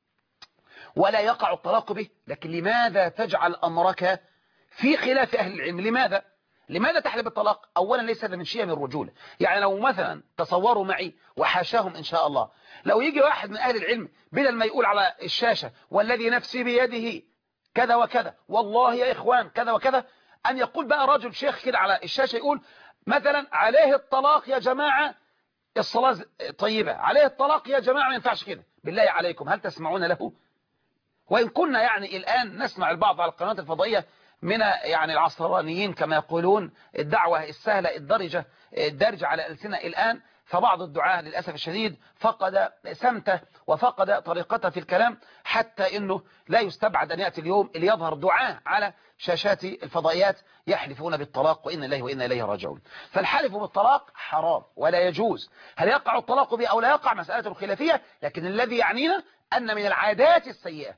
ولا يقع الطلاق به. لكن لماذا تجعل أمرك في خلاف أهل العلم؟ لماذا تحلف بالطلاق؟ أولا ليس هذا من شيء من الرجولة. يعني لو مثلا تصوروا معي وحاشاهم إن شاء الله، لو يجي واحد من أهل العلم بدل ما يقول على الشاشة والذي نفسي بيده كذا وكذا والله يا إخوان كذا وكذا، أن يقول بقى رجل شيخ كده على الشاشة يقول مثلا عليه الطلاق يا جماعة، الصلاة طيبة، عليه الطلاق يا جماعة، ما ينفعش كده. بالله عليكم هل تسمعون له؟ وإن كنا يعني الآن نسمع البعض على القنوات الفضائية من يعني العصرانيين كما يقولون، الدعوة السهلة الدارجة على ألسنة الآن، فبعض الدعاة للأسف الشديد فقد سمته وفقد طريقته في الكلام، حتى إنه لا يستبعد أن يأتي اليوم اللي يظهر دعاة على شاشات الفضائيات يحلفون بالطلاق، وإن الله وإنا إليه راجعون. فالحلف بالطلاق حرام ولا يجوز. هل يقع الطلاق به أو لا يقع مسألة خلافية، لكن الذي يعنينا أن من العادات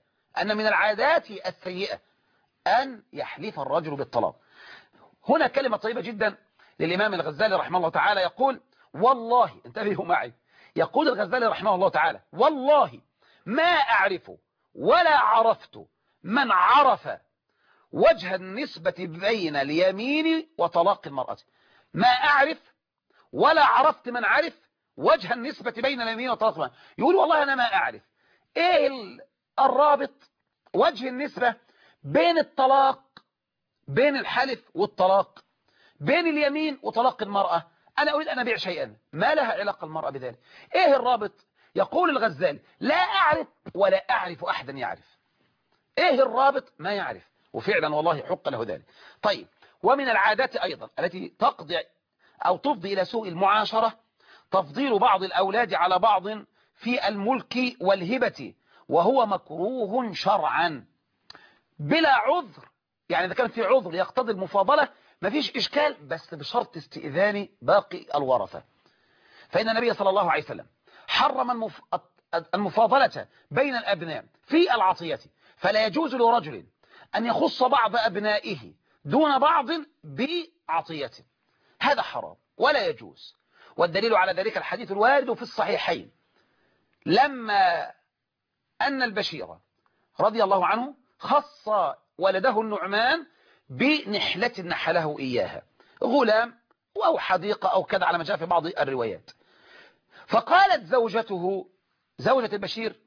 السيئة أن يحلف الرجل بالطلاق. هنا كلمة طيبة جدا للإمام الغزالي رحمه الله تعالى، يقول والله، انتبهوا معي، يقول الغزالي رحمه الله تعالى: والله ما أعرف ولا عرفت من عرف وجه النسبة بين اليمين وطلاق المرأة. ما أعرف ولا عرفت من عرف وجه النسبة بين اليمين وطلاق المرأة. يقول والله أنا ما أعرف إيه الرابط، وجه النسبة بين الطلاق، بين الحلف والطلاق، بين اليمين وطلاق المرأة. أنا أريد أن أبيع شيئا ما لها علاقة المرأة بذلك. إيه الرابط؟ يقول الغزالي لا أعرف ولا أعرف أحدا يعرف. إيه الرابط؟ ما يعرف، وفعلا والله حق له ذلك. طيب، ومن العادات أيضا التي تقضي أو تفضي إلى سوء المعاشرة تفضيل بعض الأولاد على بعض في الملك والهبة، وهو مكروه شرعا بلا عذر. يعني إذا كان في عذر يقتضي المفاضلة مفيش إشكال، بس بشرط استئذان باقي الورثة. فإن النبي صلى الله عليه وسلم حرم المفاضلة بين الأبناء في العطية، فلا يجوز لرجل أن يخص بعض أبنائه دون بعض بعطيته، هذا حرام ولا يجوز. والدليل على ذلك الحديث الوارد في الصحيحين لما أن البشير رضي الله عنه خص ولده النعمان بنحلة نحله إياها، غلام أو حديقة أو كذا على ما جاء في بعض الروايات. فقالت زوجته، زوجة البشير: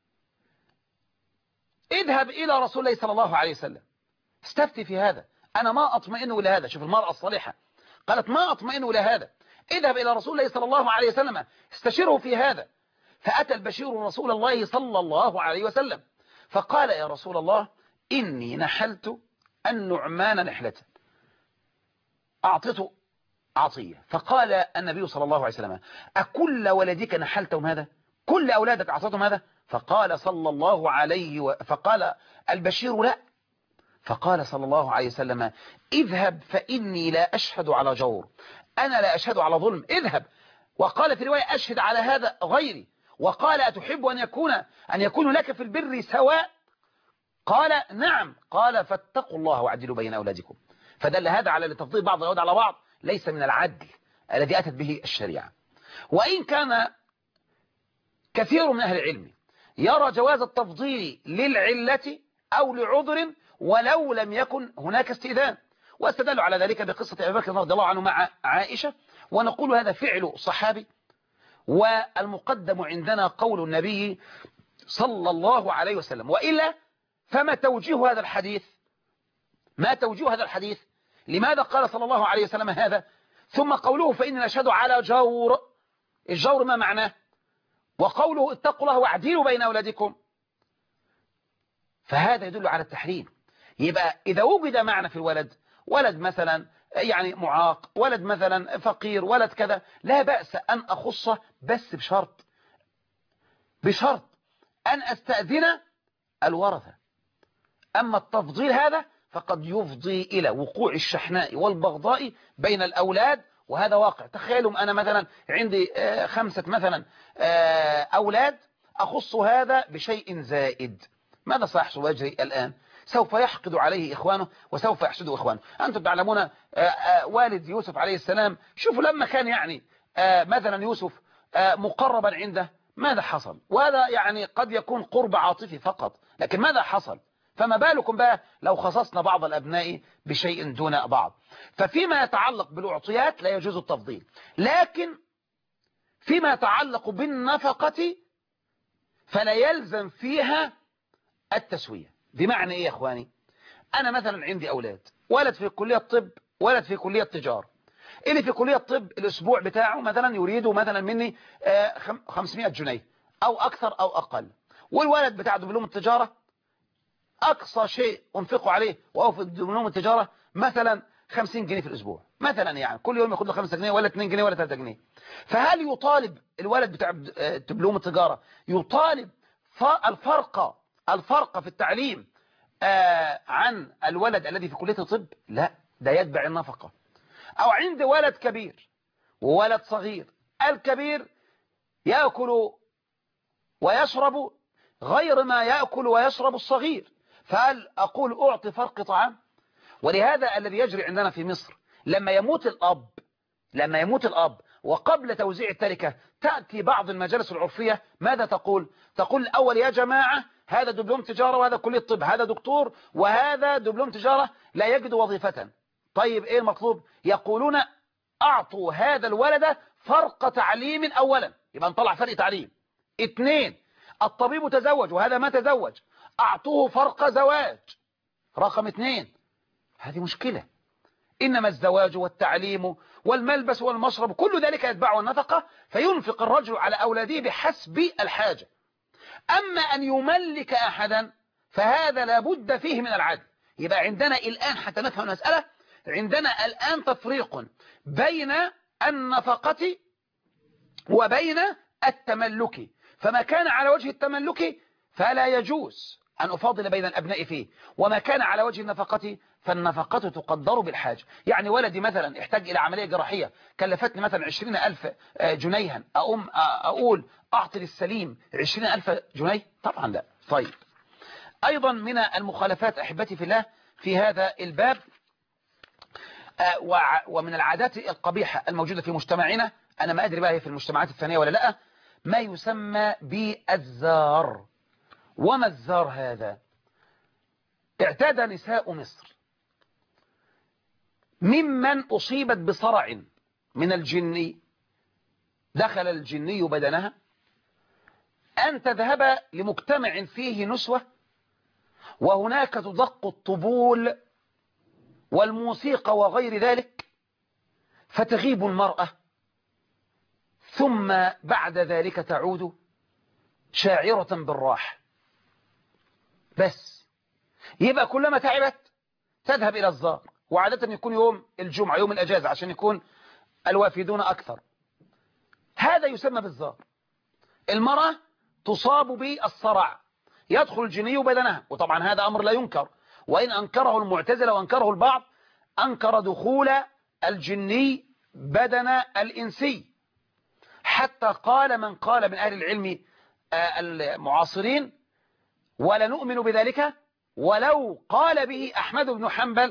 اذهب إلى رسول الله صلى الله عليه وسلم استفتي في هذا، أنا ما أطمئن إلى هذا. شوف المرأة الصالحة، قالت ما أطمئن إلى هذا، اذهب إلى رسول الله صلى الله عليه وسلم استشره في هذا. فأتى البشير رسول الله صلى الله عليه وسلم فقال: يا رسول الله، إني نحلت النعمان نحلة، أعطيته عطية. فقال النبي صلى الله عليه وسلم: أكل ولدك نحلتهم هذا؟ كل أولادك أعطيتهم هذا؟ فقال صلى الله عليه فقال البشير: لا. فقال صلى الله عليه وسلم: اذهب فإني لا أشهد على جور، أنا لا أشهد على ظلم، اذهب. وقال في رواية: أشهد على هذا غيري. وقال: أتحب أن يكون لك في البر سواء؟ قال: نعم. قال: فاتقوا الله واعدلوا بين أولادكم. فدل هذا على تفضيل بعض الأولاد على بعض ليس من العدل الذي أتت به الشريعة. وإن كان كثير من أهل العلم يرى جواز التفضيل للعلة أو لعذر ولو لم يكن هناك استئذان، واستدلوا على ذلك بقصة أبي بكر رضي الله عنه مع عائشة، ونقول هذا فعل صحابي، والمقدم عندنا قول النبي صلى الله عليه وسلم. وإلا فما توجيه هذا الحديث؟ ما توجيه هذا الحديث؟ لماذا قال صلى الله عليه وسلم هذا؟ ثم قوله: فإن نشهد على جور، الجور ما معناه؟ وقوله: اتقوا الله واعدلوا بين أولادكم، فهذا يدل على التحريم. يبقى إذا وجد معنى في الولد، ولد مثلا يعني معاق، ولد مثلا فقير، ولد كذا، لا بأس أن أخصه، بس بشرط أن أستأذن الورثة. أما التفضيل هذا فقد يفضي إلى وقوع الشحناء والبغضاء بين الأولاد، وهذا واقع. تخيلوا أنا مثلا عندي 5 مثلا أولاد، أخص هذا بشيء زائد، ماذا سيحصل ويجري الآن؟ سوف يحقد عليه إخوانه وسوف يحسد إخوانه. أنتم تعلمون والد يوسف عليه السلام، شوفوا لما كان يعني مثلا يوسف مقربا عنده ماذا حصل؟ وهذا يعني قد يكون قرب عاطفي فقط، لكن ماذا حصل؟ فما بالكم بقى لو خصصنا بعض الأبناء بشيء دون بعض. ففيما يتعلق بالأعطيات لا يجوز التفضيل، لكن فيما يتعلق بالنفقة فلا يلزم فيها التسوية. بمعنى إيه يا أخواني؟ أنا مثلا عندي أولاد، ولد في كلية طب، ولد في كلية تجارة. اللي في كلية طب الأسبوع بتاعه مثلا يريد مثلا مني 500 جنيه أو أكثر أو أقل، والولد بتاع دبلوم التجارة أقصى شيء أنفقه عليه وهو في دبلوم التجارة مثلا 50 جنيه في الأسبوع مثلا، يعني كل يوم ياخد له 5 جنيه ولا 2 جنيه ولا 3 جنيه. فهل يطالب الولد بتاع دبلوم التجارة يطالب الفرق في التعليم عن الولد الذي في كلية الطب؟ لا، ده يتبع النفقة. أو عند ولد كبير وولد صغير، الكبير يأكل ويشرب غير ما يأكل ويشرب الصغير، فهل أقول أعطي فرق طعام؟ ولهذا الذي يجري عندنا في مصر لما يموت الأب وقبل توزيع التركة تأتي بعض المجالس العرفية ماذا تقول؟ تقول الأول يا جماعة هذا دبلوم تجارة وهذا كلية طب، هذا دكتور وهذا دبلوم تجارة لا يجد وظيفة. طيب ايه المطلوب؟ يقولون اعطوا هذا الولد فرق تعليم اولا، يبقى نطلع فرق تعليم. 2 الطبيب تزوج وهذا ما تزوج، اعطوه فرق زواج. رقم 2 هذه مشكلة. إنما الزواج والتعليم والملبس والمشرب كل ذلك يتبعه النفقة، فينفق الرجل على أولاده بحسب الحاجة. أما أن يملك أحدا فهذا لابد فيه من العدل. يبقى عندنا الآن حتى نفهم المسألة، عندنا الآن تفريق بين النفقة وبين التملك. فما كان على وجه التملك فلا يجوز أن أفاضل بين الأبناء فيه، وما كان على وجه النفقة فالنفقة تقدر بالحاجة. يعني ولدي مثلا احتاج إلى عملية جراحية كلفتني مثلا 20,000 جنيها، أقول أعطي للسليم 20,000 جنيه؟ طبعا لا. طيب أيضا من المخالفات أحبتي في الله في هذا الباب ومن العادات القبيحة الموجودة في مجتمعنا، أنا ما أدري بقى هي في المجتمعات الثانية ولا لا، ما يسمى بالزار. وما الزار هذا؟ اعتاد نساء مصر ممن أصيبت بصرع من الجن، دخل الجني بدنها، أن تذهب لمجتمع فيه نسوة وهناك تدق الطبول والموسيقى وغير ذلك، فتغيب المرأة ثم بعد ذلك تعود شاعرة بالراحة. بس يبقى كلما تعبت تذهب إلى الزار، وعادة يكون يوم الجمعة يوم الأجازة عشان يكون الوافدون أكثر. هذا يسمى بالزار. المرأة تصاب بالصرع، يدخل الجني بدنها، وطبعا هذا أمر لا ينكر، وإن أنكره المعتزلة وأنكره البعض، أنكر دخول الجني بدن الإنسي، حتى قال من قال من أهل العلم المعاصرين ولا نؤمن بذلك ولو قال به أحمد بن حنبل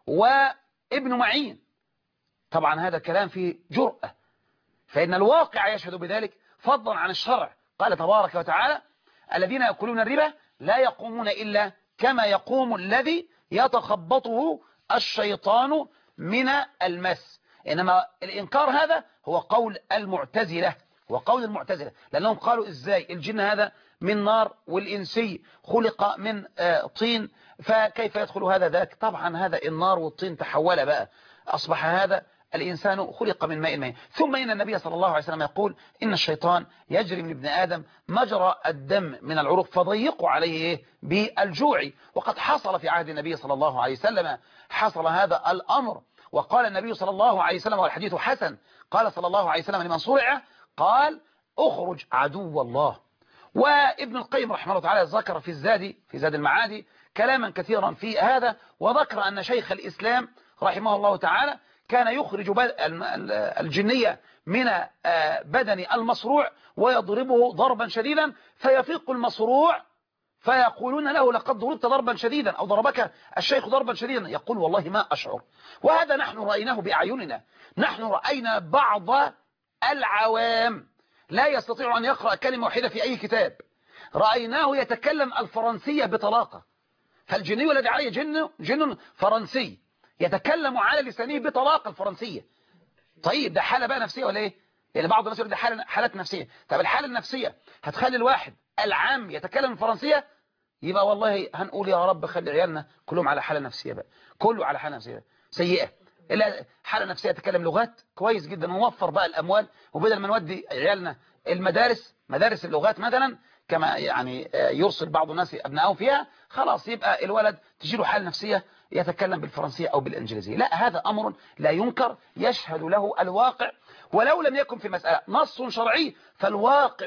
وابن معين. طبعا هذا كلام فيه جرأة، فإن الواقع يشهد بذلك فضلا عن الشرع. قال تبارك وتعالى الذين يأكلون الربا لا يقومون إلا كما يقوم الذي يتخبطه الشيطان من المس. إنما الإنكار هذا هو قول المعتزلة، وقول المعتزلة لأنهم قالوا إزاي الجن هذا من نار والإنسي خلق من طين، فكيف يدخل هذا ذاك؟ طبعا هذا النار والطين تحول بقى، أصبح هذا الإنسان خلق من ماء ماء. ثم إن النبي صلى الله عليه وسلم يقول إن الشيطان يجري من ابن آدم مجرى الدم من العروق فضيقوا عليه بالجوع. وقد حصل في عهد النبي صلى الله عليه وسلم حصل هذا الأمر، وقال النبي صلى الله عليه وسلم والحديث حسن، قال صلى الله عليه وسلم لمن صرع قال اخرج عدو الله. وابن القيم رحمه الله تعالى ذكر في زاد المعاد كلاما كثيرا في هذا، وذكر أن شيخ الإسلام رحمه الله تعالى كان يخرج الجنية من بدن المصروع ويضربه ضربا شديدا فيفيق المصروع، فيقولون له لقد ضربت ضربا شديدا أو ضربك الشيخ ضربا شديدا، يقول والله ما أشعر. وهذا نحن رأيناه بأعيننا، نحن رأينا بعض العوام لا يستطيع أن يقرأ كلمة واحدة في أي كتاب، رأيناه يتكلم الفرنسية بطلاقة، فالجني الذي عليه جن فرنسي يتكلم على لسانه بطلاقة الفرنسية. طيب ده حالة بقى نفسية ولا ايه؟ يعني بعض الناس يقول ده حالات نفسية. طب الحالة النفسية هتخلي الواحد العام يتكلم الفرنسية؟ يبقى والله هنقول يا رب خلي عيالنا كلهم على حالة نفسية بقى، كله على حالة نفسية سيئة. إلا حالة نفسية تتكلم لغات كويس جدا، ونوفر بقى الأموال، وبدل ما نودي عيالنا مدارس اللغات مثلا كما يعني يرسل بعض الناس أبنائهم فيها، خلاص يبقى الولد تجيله حالة نفسية يتكلم بالفرنسية أو بالإنجليزية. لا، هذا أمر لا ينكر يشهد له الواقع، ولو لم يكن في مسألة نص شرعي فالواقع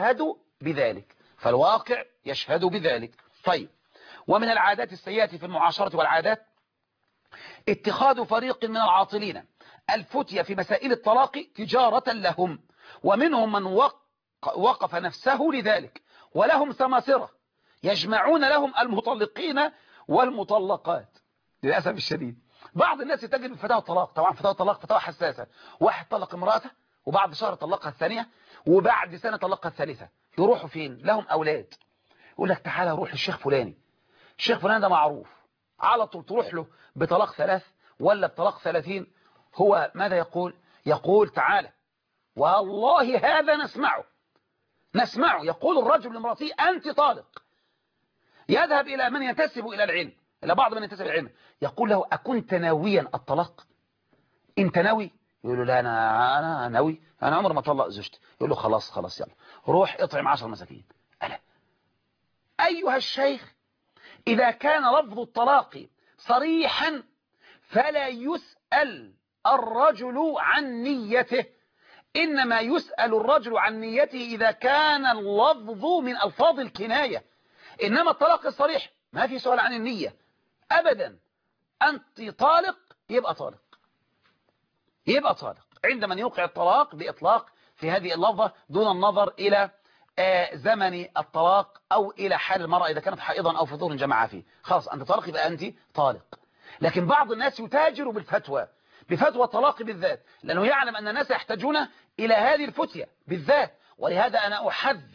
يشهد بذلك. طيب، ومن العادات السيئة في المعاشرة والعادات اتخاذ فريق من العاطلين الفتية في مسائل الطلاق تجارة لهم، ومنهم من وقف نفسه لذلك، ولهم سماسرة يجمعون لهم المطلقين والمطلقات. للأسف الشديد بعض الناس يتجه بفتاوى الطلاق، طبعا فتاوى الطلاق فتاوى حساسة، واحد طلق امرأته وبعد شهر طلقها الثانية، وبعد سنة طلقها الثالثة. يروحوا فين؟ لهم أولاد. يقول لك تعالى روح للشيخ فلاني، الشيخ فلان ده معروف، على طول تروح له بطلاق 3 ولا بطلاق 30. هو ماذا يقول؟ يقول تعالى والله هذا نسمعه يقول الرجل لامرأته أنت طالق. يذهب إلى من ينتسب إلى العلم، إلى بعض من ينتسب إلى العلم، يقول له أكنت ناويا الطلاق؟ أنت ناوي؟ يقول له لا أنا ناوي، أنا عمر ما طلق زوجتي. يقول له خلاص يلا روح اطعم 10 مساكين. ألا أيها الشيخ، إذا كان لفظ الطلاق صريحا فلا يسأل الرجل عن نيته، إنما يسأل الرجل عن نيته إذا كان اللفظ من ألفاظ الكناية. إنما الطلاق الصريح ما في سؤال عن النية أبدا. أنت طالق يبقى طالق، يبقى طالق عند من يوقع الطلاق بإطلاق في هذه اللفظة دون النظر إلى زمن الطلاق أو إلى حال المرأة إذا كانت حائضا أو في ظهر جماعة فيه. خلاص أنت طالق يبقى أنت طالق. لكن بعض الناس يتاجر بالفتوى، بفتوى الطلاق بالذات، لأنه يعلم أن الناس يحتاجون إلى هذه الفتية بالذات. ولهذا أنا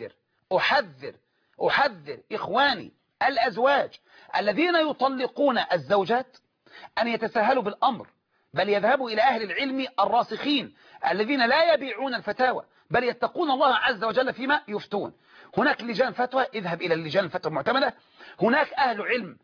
أحذر إخواني الأزواج الذين يطلقون الزوجات أن يتساهلوا بالأمر، بل يذهبوا إلى أهل العلم الراسخين الذين لا يبيعون الفتاوى بل يتقون الله عز وجل فيما يفتون. هناك لجان فتوى، اذهب إلى اللجان الفتوى المعتمدة. هناك أهل علم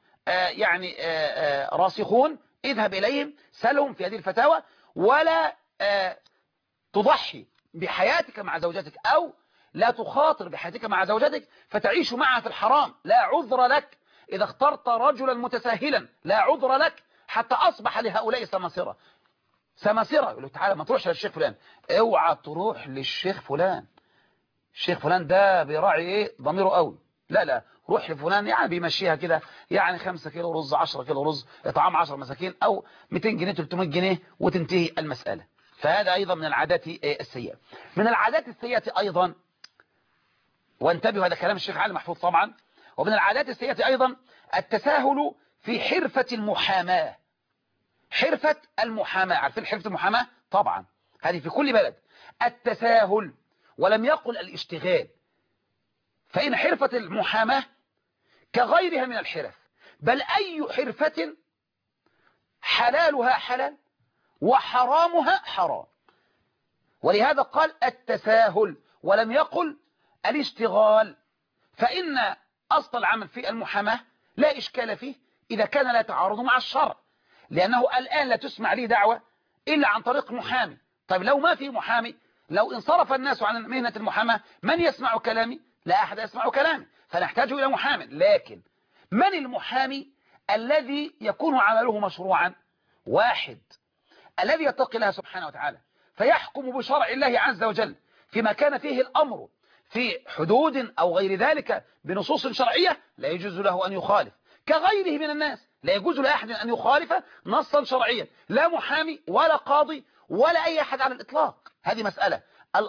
راسخون، اذهب إليهم سلهم في هذه الفتاوى. ولا تضحي بحياتك مع زوجتك أو لا تخاطر بحياتك مع زوجتك فتعيش معها في الحرام. لا عذر لك إذا اخترت رجلا متساهلا، لا عذر لك، حتى أصبح لهؤلاء سماسرة. يقول له تعالى ما تروحش للشيخ فلان، اوعى تروح للشيخ فلان، الشيخ فلان ده بيراعي ايه ضميره قوي، لا روح لفلان يعني بيمشيها كده، يعني 5 كيلو رز 10 كيلو رز اطعام 10 مساكين او 200 جنيه 300 جنيه وتنتهي المسألة. فهذا أيضا من العادات السيئة. من العادات السيئة أيضا، وانتبهوا هذا كلام الشيخ علي محفوظ طبعا، ومن العادات السيئة أيضا التساهل في حرفة المحاماة. حرفة المحاماة، عارفين حرفة المحاماة؟ طبعا هذه في كل بلد. التساهل، ولم يقل الاشتغال، فإن حرفة المحاماة كغيرها من الحرف، بل أي حرفة حلالها حلال وحرامها حرام. ولهذا قال التساهل ولم يقل الاشتغال، فإن أصل العمل في المحاماة لا إشكال فيه إذا كان لا يتعارض مع الشرع، لأنه الآن لا تسمع لي دعوة إلا عن طريق محامي. طيب لو ما في محامي، لو انصرف الناس عن مهنة المحاماة، من يسمع كلامي؟ لا أحد يسمع كلامي، فنحتاج إلى محامي. لكن من المحامي الذي يكون عمله مشروعا؟ واحد الذي يتقي الله سبحانه وتعالى فيحكم بشرع الله عز وجل فيما كان فيه الأمر في حدود أو غير ذلك بنصوص شرعية لا يجوز له أن يخالف، كغيره من الناس لا يجوز لأحد أن يخالف نصا شرعيا، لا محامي ولا قاضي ولا أي أحد على الإطلاق. هذه مسألة.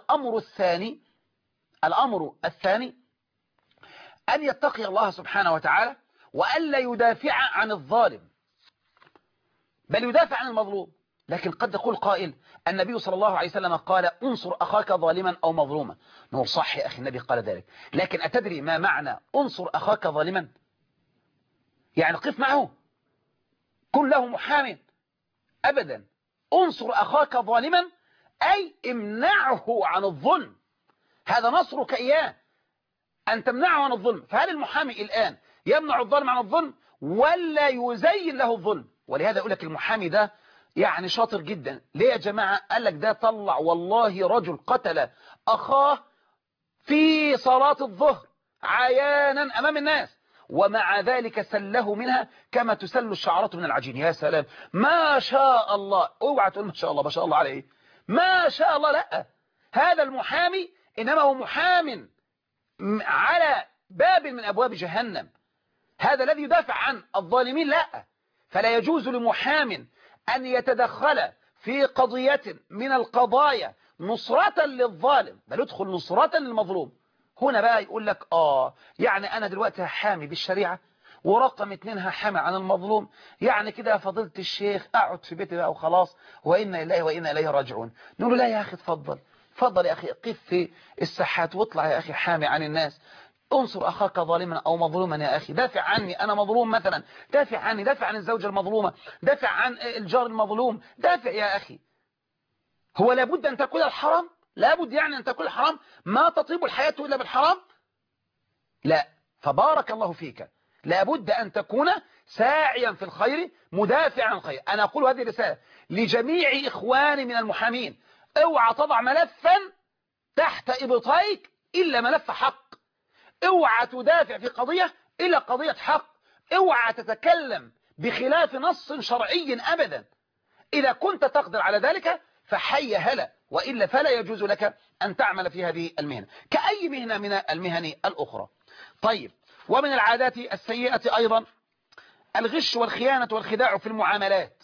الأمر الثاني أن يتقي الله سبحانه وتعالى وألا يدافع عن الظالم، بل يدافع عن المظلوم. لكن قد يقول قائل النبي صلى الله عليه وسلم قال انصر أخاك ظالما أو مظلوما. نقول صح يا أخي النبي قال ذلك، لكن أتدري ما معنى انصر أخاك ظالما؟ يعني قف معه، كن له محام. أبدا، انصر أخاك ظالما أي امنعه عن الظلم، هذا نصرك إياه أن تمنعه عن الظلم. فهل المحامي الآن يمنع الظالم عن الظلم ولا يزين له الظلم؟ ولهذا يقول لك المحامي ده يعني شاطر جدا. ليه يا جماعة؟ قال لك ده طلع والله رجل قتل أخاه في صلاة الظهر عيانا أمام الناس، ومع ذلك سله منها كما تسل الشعرات من العجين. يا سلام، ما شاء الله. اوعى تقول ما شاء الله، ما شاء الله عليه، ما شاء الله. لا، هذا المحامي إنما هو محام على باب من أبواب جهنم، هذا الذي يدافع عن الظالمين. لا، فلا يجوز لمحام أن يتدخل في قضية من القضايا نصرة للظالم، بل يدخل نصرة للمظلوم. هنا بقى يقول لك يعني أنا دلوقتي هحامي بالشريعة، ورقم 2 هحامي عن المظلوم، يعني كده يا فضيلة الشيخ أقعد في بيتي بقى وخلاص، وإنا إليه وإنا إليه راجعون. نقول له لا يا أخي، اتفضل اتفضل يا أخي قف في الساحات واطلع يا أخي حامي عن الناس، انصر أخاك ظالما أو مظلوما يا أخي، دافع عني أنا مظلوم مثلا، دافع عني، دافع عن الزوجة المظلومة، دافع عن الجار المظلوم، دافع يا أخي. هو لابد أن تأكل الحرام؟ لابد يعني أن تأكل الحرام؟ ما تطيب الحياة إلا بالحرام؟ لا، فبارك الله فيك، لابد أن تكون ساعيا في الخير مدافعا عن الخير. أنا أقول هذه الرسالة لجميع إخواني من المحامين، اوعى تضع ملفا تحت إبطيك إلا ملف حق، اوعى تدافع في قضية إلا قضية حق، اوعى تتكلم بخلاف نص شرعي أبدا. إذا كنت تقدر على ذلك فحي هلا، وإلا فلا يجوز لك أن تعمل في هذه المهنة كأي مهنة من المهن الأخرى. طيب، ومن العادات السيئة أيضا الغش والخيانة والخداع في المعاملات،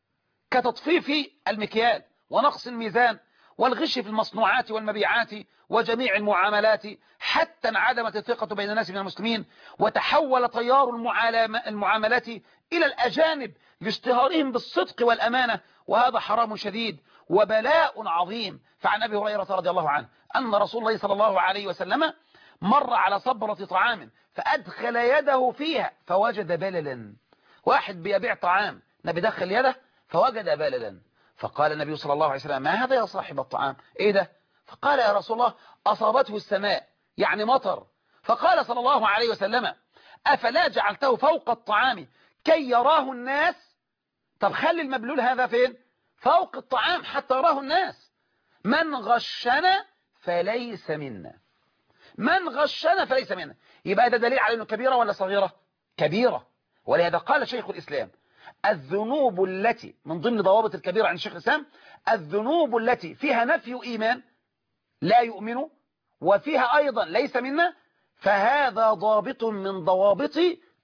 كتطفيف المكيال ونقص الميزان والغش في المصنوعات والمبيعات وجميع المعاملات، حتى انعدمت الثقة بين الناس من المسلمين، وتحول تيار المعاملات إلى الأجانب لاشتهارهم بالصدق والأمانة، وهذا حرام شديد وبلاء عظيم. فعن أبي هريرة رضي الله عنه أن رسول الله صلى الله عليه وسلم مر على صبرة طعام فأدخل يده فيها فوجد بللا. واحد بيبيع طعام، نبي دخل يده فوجد بللا، فقال النبي صلى الله عليه وسلم ما هذا يا صاحب الطعام، ايه ده؟ فقال يا رسول الله أصابته السماء، يعني مطر. فقال صلى الله عليه وسلم أفلا جعلته فوق الطعام كي يراه الناس؟ طب خلي المبلول هذا فين؟ فوق الطعام حتى يراه الناس. من غشنا فليس منا، من غشنا فليس منا. يبقى ده دليل على انه كبيرة ولا صغيرة؟ كبيرة. ولهذا قال شيخ الإسلام الذنوب التي من ضمن ضوابط الكبيرة عند شيخ الإسلام الذنوب التي فيها نفي إيمان لا يؤمن وفيها أيضا ليس منا، فهذا ضابط من ضوابط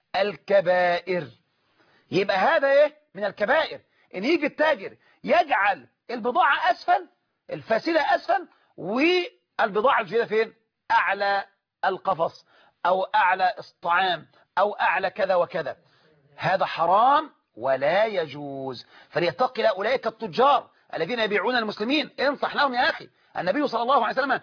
الكبائر. يبقى هذا ايه من الكبائر، ان يجي التاجر يجعل البضاعة أسفل، الفاسدة أسفل، والبضاعة الجيدة فين؟ أعلى القفص أو أعلى الطعام أو أعلى كذا وكذا. هذا حرام ولا يجوز، فليتقي أولئك التجار الذين يبيعون المسلمين، انصح لهم يا أخي. النبي صلى الله عليه وسلم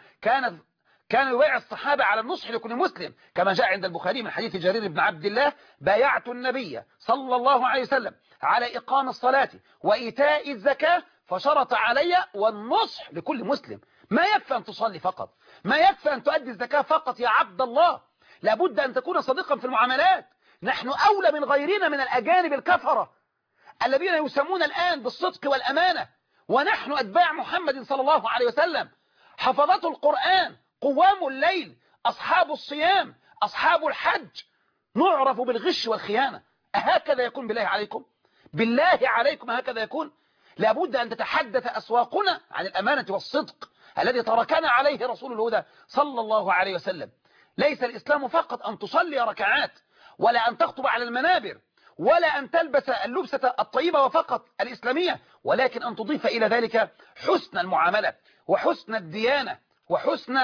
كان يبايع الصحابة على النصح لكل مسلم، كما جاء عند البخاري من حديث جرير بن عبد الله بايعت النبي صلى الله عليه وسلم على إقام الصلاة وإيتاء الزكاة فشرط علي والنصح لكل مسلم. ما يكفي أن تصلي فقط، ما يكفي أن تؤدي الزكاة فقط يا عبد الله، لابد أن تكون صديقا في المعاملات. نحن أولى من غيرنا من الأجانب الكفرة الذين يسمون الآن بالصدق والأمانة، ونحن أتباع محمد صلى الله عليه وسلم، حفظة القرآن، قوام الليل، أصحاب الصيام، أصحاب الحج، نعرف بالغش والخيانة. أهكذا يكون بالله عليكم؟ بالله عليكم هكذا يكون؟ لابد أن تتحدث أسواقنا عن الأمانة والصدق الذي تركنا عليه رسول الهدى صلى الله عليه وسلم. ليس الإسلام فقط أن تصلي ركعات، ولا أن تخطب على المنابر، ولا أن تلبس اللبسة الطيبة وفقط الإسلامية، ولكن أن تضيف إلى ذلك حسن المعاملة وحسن الديانة وحسن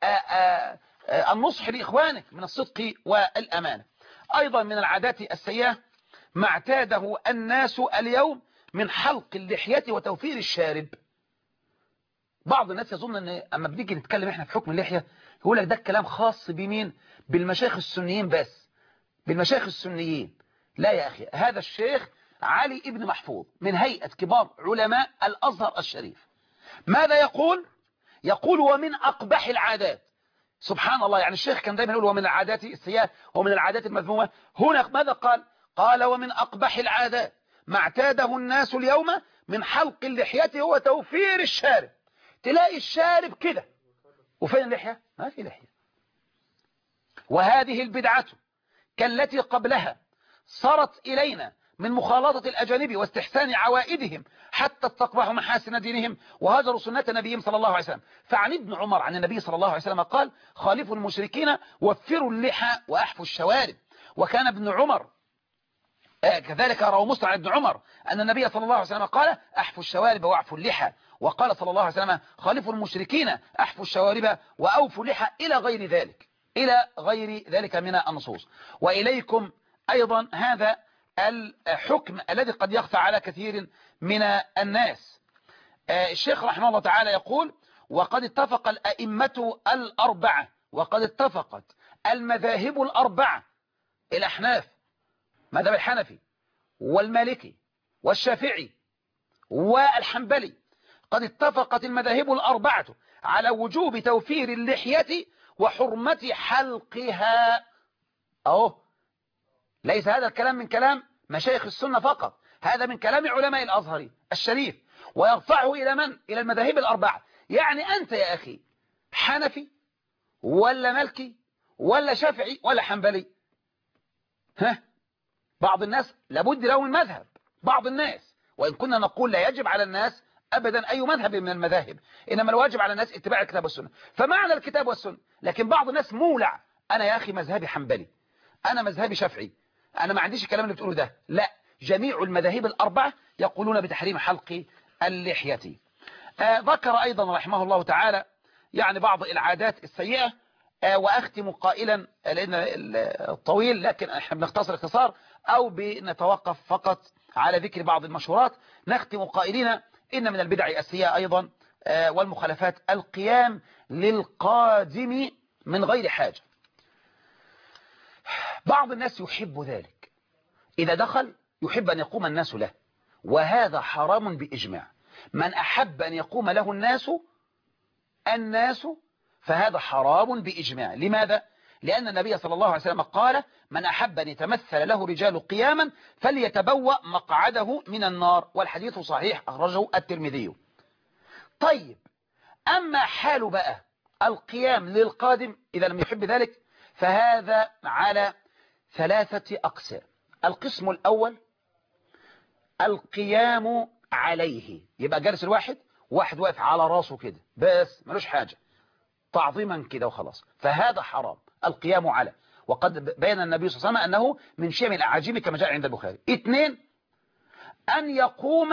النصح لإخوانك من الصدق والأمانة. أيضا من العادات السيئة ما اعتاده الناس اليوم من حلق اللحية وتوفير الشارب. بعض الناس يظن أن أما بنيجي نتكلم إحنا في حكم اللحية يقول لك ده الكلام خاص بمين؟ بالمشايخ السنيين بس، بالمشايخ السنيين. لا يا أخي، هذا الشيخ علي ابن محفوظ من هيئة كبار علماء الأزهر الشريف ماذا يقول؟ يقول ومن أقبح العادات. سبحان الله، يعني الشيخ كان دايما يقول ومن العادات السيئة ومن العادات المذمومة، هنا ماذا قال؟ قال ومن أقبح العادات ما اعتاده الناس اليوم من حلق اللحية وتوفير الشارب. تلاقي الشارب كده وفين اللحية؟ ما في لحية. وهذه البدعة كالتي قبلها صارت إلينا من مخالطة الأجانب واستحسان عوائدهم حتى استقبحوا محاسن دينهم وهجروا سنة نبيهم صلى الله عليه وسلم. فعن ابن عمر عن النبي صلى الله عليه وسلم قال خالفوا المشركين وفروا اللحى وأحفوا الشوارب. وكان ابن عمر كذلك روى مسلم عن ابن عمر أن النبي صلى الله عليه وسلم قال أحفوا الشوارب وأعفوا اللحى، وقال صلى الله عليه وسلم خالفوا المشركين أحفوا الشوارب وأوفوا اللحى إلى غير ذلك من النصوص. وإليكم أيضا هذا الحكم الذي قد يخفى على كثير من الناس. الشيخ رحمه الله تعالى يقول وقد اتفق الأئمة الأربعة، وقد اتفقت المذاهب الأربعة، الأحناف، مذهب الحنفي والمالكي والشافعي والحنبلي، قد اتفقت المذاهب الأربعة على وجوب توفير اللحية وحرمة حلقها. ليس هذا الكلام من كلام مشايخ السنة فقط، هذا من كلام علماء الأزهر الشريف، ويرفعه إلى من؟ إلى المذاهب الأربعة. يعني أنت يا أخي حنفي ولا مالكي ولا شافعي ولا حنبلي؟ بعض الناس لابد له من مذهب، بعض الناس، وإن كنا نقول لا يجب على الناس أبدا أي مذهب من المذاهب، إنما الواجب على الناس اتباع الكتاب والسنة، فمعنى الكتاب والسنة. لكن بعض الناس مولع، أنا يا أخي مذهبي حنبلي، أنا مذهبي شافعي، أنا ما عنديش الكلام اللي بتقوله ده. لا، جميع المذاهب الأربعة يقولون بتحريم حلق اللحية. ذكر أيضا رحمه الله تعالى يعني بعض العادات السيئة. وأختم قائلا، لأن الطويل لكن احنا بنختصر اختصار أو بنتوقف فقط على ذكر بعض المشهورات. نختم قائلين إن من البدع السيئة أيضا والمخالفات القيام للقادم من غير حاجة. بعض الناس يحب ذلك، إذا دخل يحب أن يقوم الناس له، وهذا حرام بإجماع. من أحب أن يقوم له الناس فهذا حرام بإجماع. لماذا؟ لأن النبي صلى الله عليه وسلم قال: من أحب أن يتمثل له رجال قياما فليتبوأ مقعده من النار، والحديث صحيح أخرجه الترمذي. طيب، أما حال بقى القيام للقادم إذا لم يحب ذلك فهذا على 3 أقسام. القسم الأول القيام عليه، يبقى جالس الواحد واقف على راسه كده بس ملوش حاجة، تعظيما كده وخلاص، فهذا حرام القيام على، وقد بين النبي صلى الله عليه وسلم أنه من شيم الأعاجيب كما جاء عند البخاري. 2 أن يقوم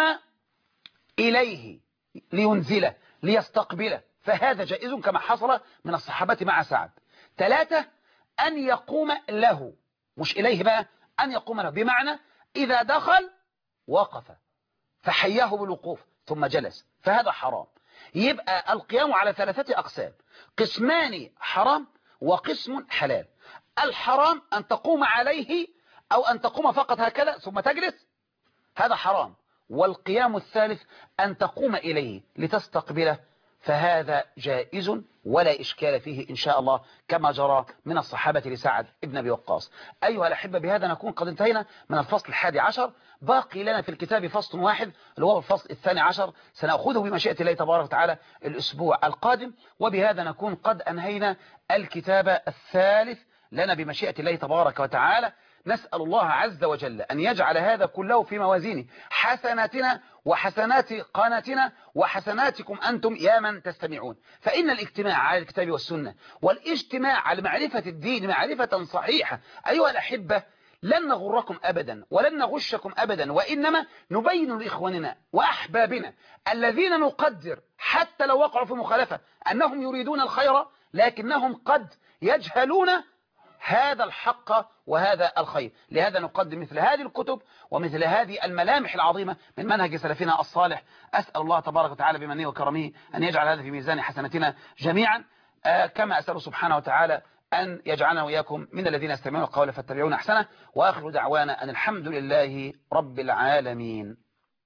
إليه لينزله ليستقبله، فهذا جائز كما حصل من الصحابة مع سعد. 3 أن يقوم له، مش إليه بقى، أن يقوم له، بمعنى إذا دخل وقف فحياه بالوقوف ثم جلس، فهذا حرام. يبقى القيام على 3 أقسام، قسمان حرام وقسم حلال. الحرام أن تقوم عليه أو أن تقوم فقط هكذا ثم تجلس، هذا حرام. والقيام الثالث أن تقوم إليه لتستقبله، فهذا جائز ولا إشكال فيه إن شاء الله، كما جرى من الصحابة لسعد ابن أبي وقاص. أيها الأحبة، بهذا نكون قد انتهينا من الفصل 11. باقي لنا في الكتاب فصل واحد اللي هو الفصل 12، سنأخذه بمشيئة الله تبارك وتعالى الأسبوع القادم، وبهذا نكون قد أنهينا الكتاب الثالث لنا بمشيئة الله تبارك وتعالى. نسأل الله عز وجل أن يجعل هذا كله في موازين حسناتنا وحسنات قناتنا وحسناتكم أنتم يا من تستمعون. فإن الاجتماع على الكتاب والسنة والاجتماع على معرفة الدين معرفة صحيحة أيها الأحبة لن نغركم أبدا ولن نغشكم أبدا، وإنما نبين لإخواننا وأحبابنا الذين نقدر حتى لو وقعوا في مخالفة أنهم يريدون الخير، لكنهم قد يجهلون هذا الحق وهذا الخير. لهذا نقدم مثل هذه الكتب ومثل هذه الملامح العظيمة من منهج سلفنا الصالح. أسأل الله تبارك وتعالى بمنه وكرمه أن يجعل هذا في ميزان حسناتنا جميعا، كما أسأل سبحانه وتعالى أن يجعلنا وإياكم من الذين يستمعون القول فاتبعون أحسنه. وآخر دعوانا أن الحمد لله رب العالمين.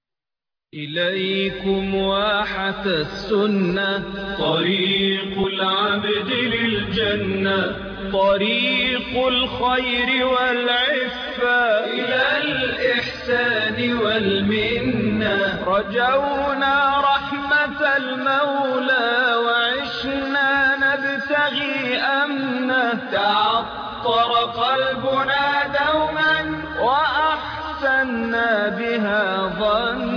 إليكم واحة السنة، طريق العبد للجنة، طريق الخير والعفة، إلى الإحسان والمنة. رجونا رحمة المولى وعشنا نبتغي أمنه، تعطر قلبنا دوما وأحسنا بها ظن.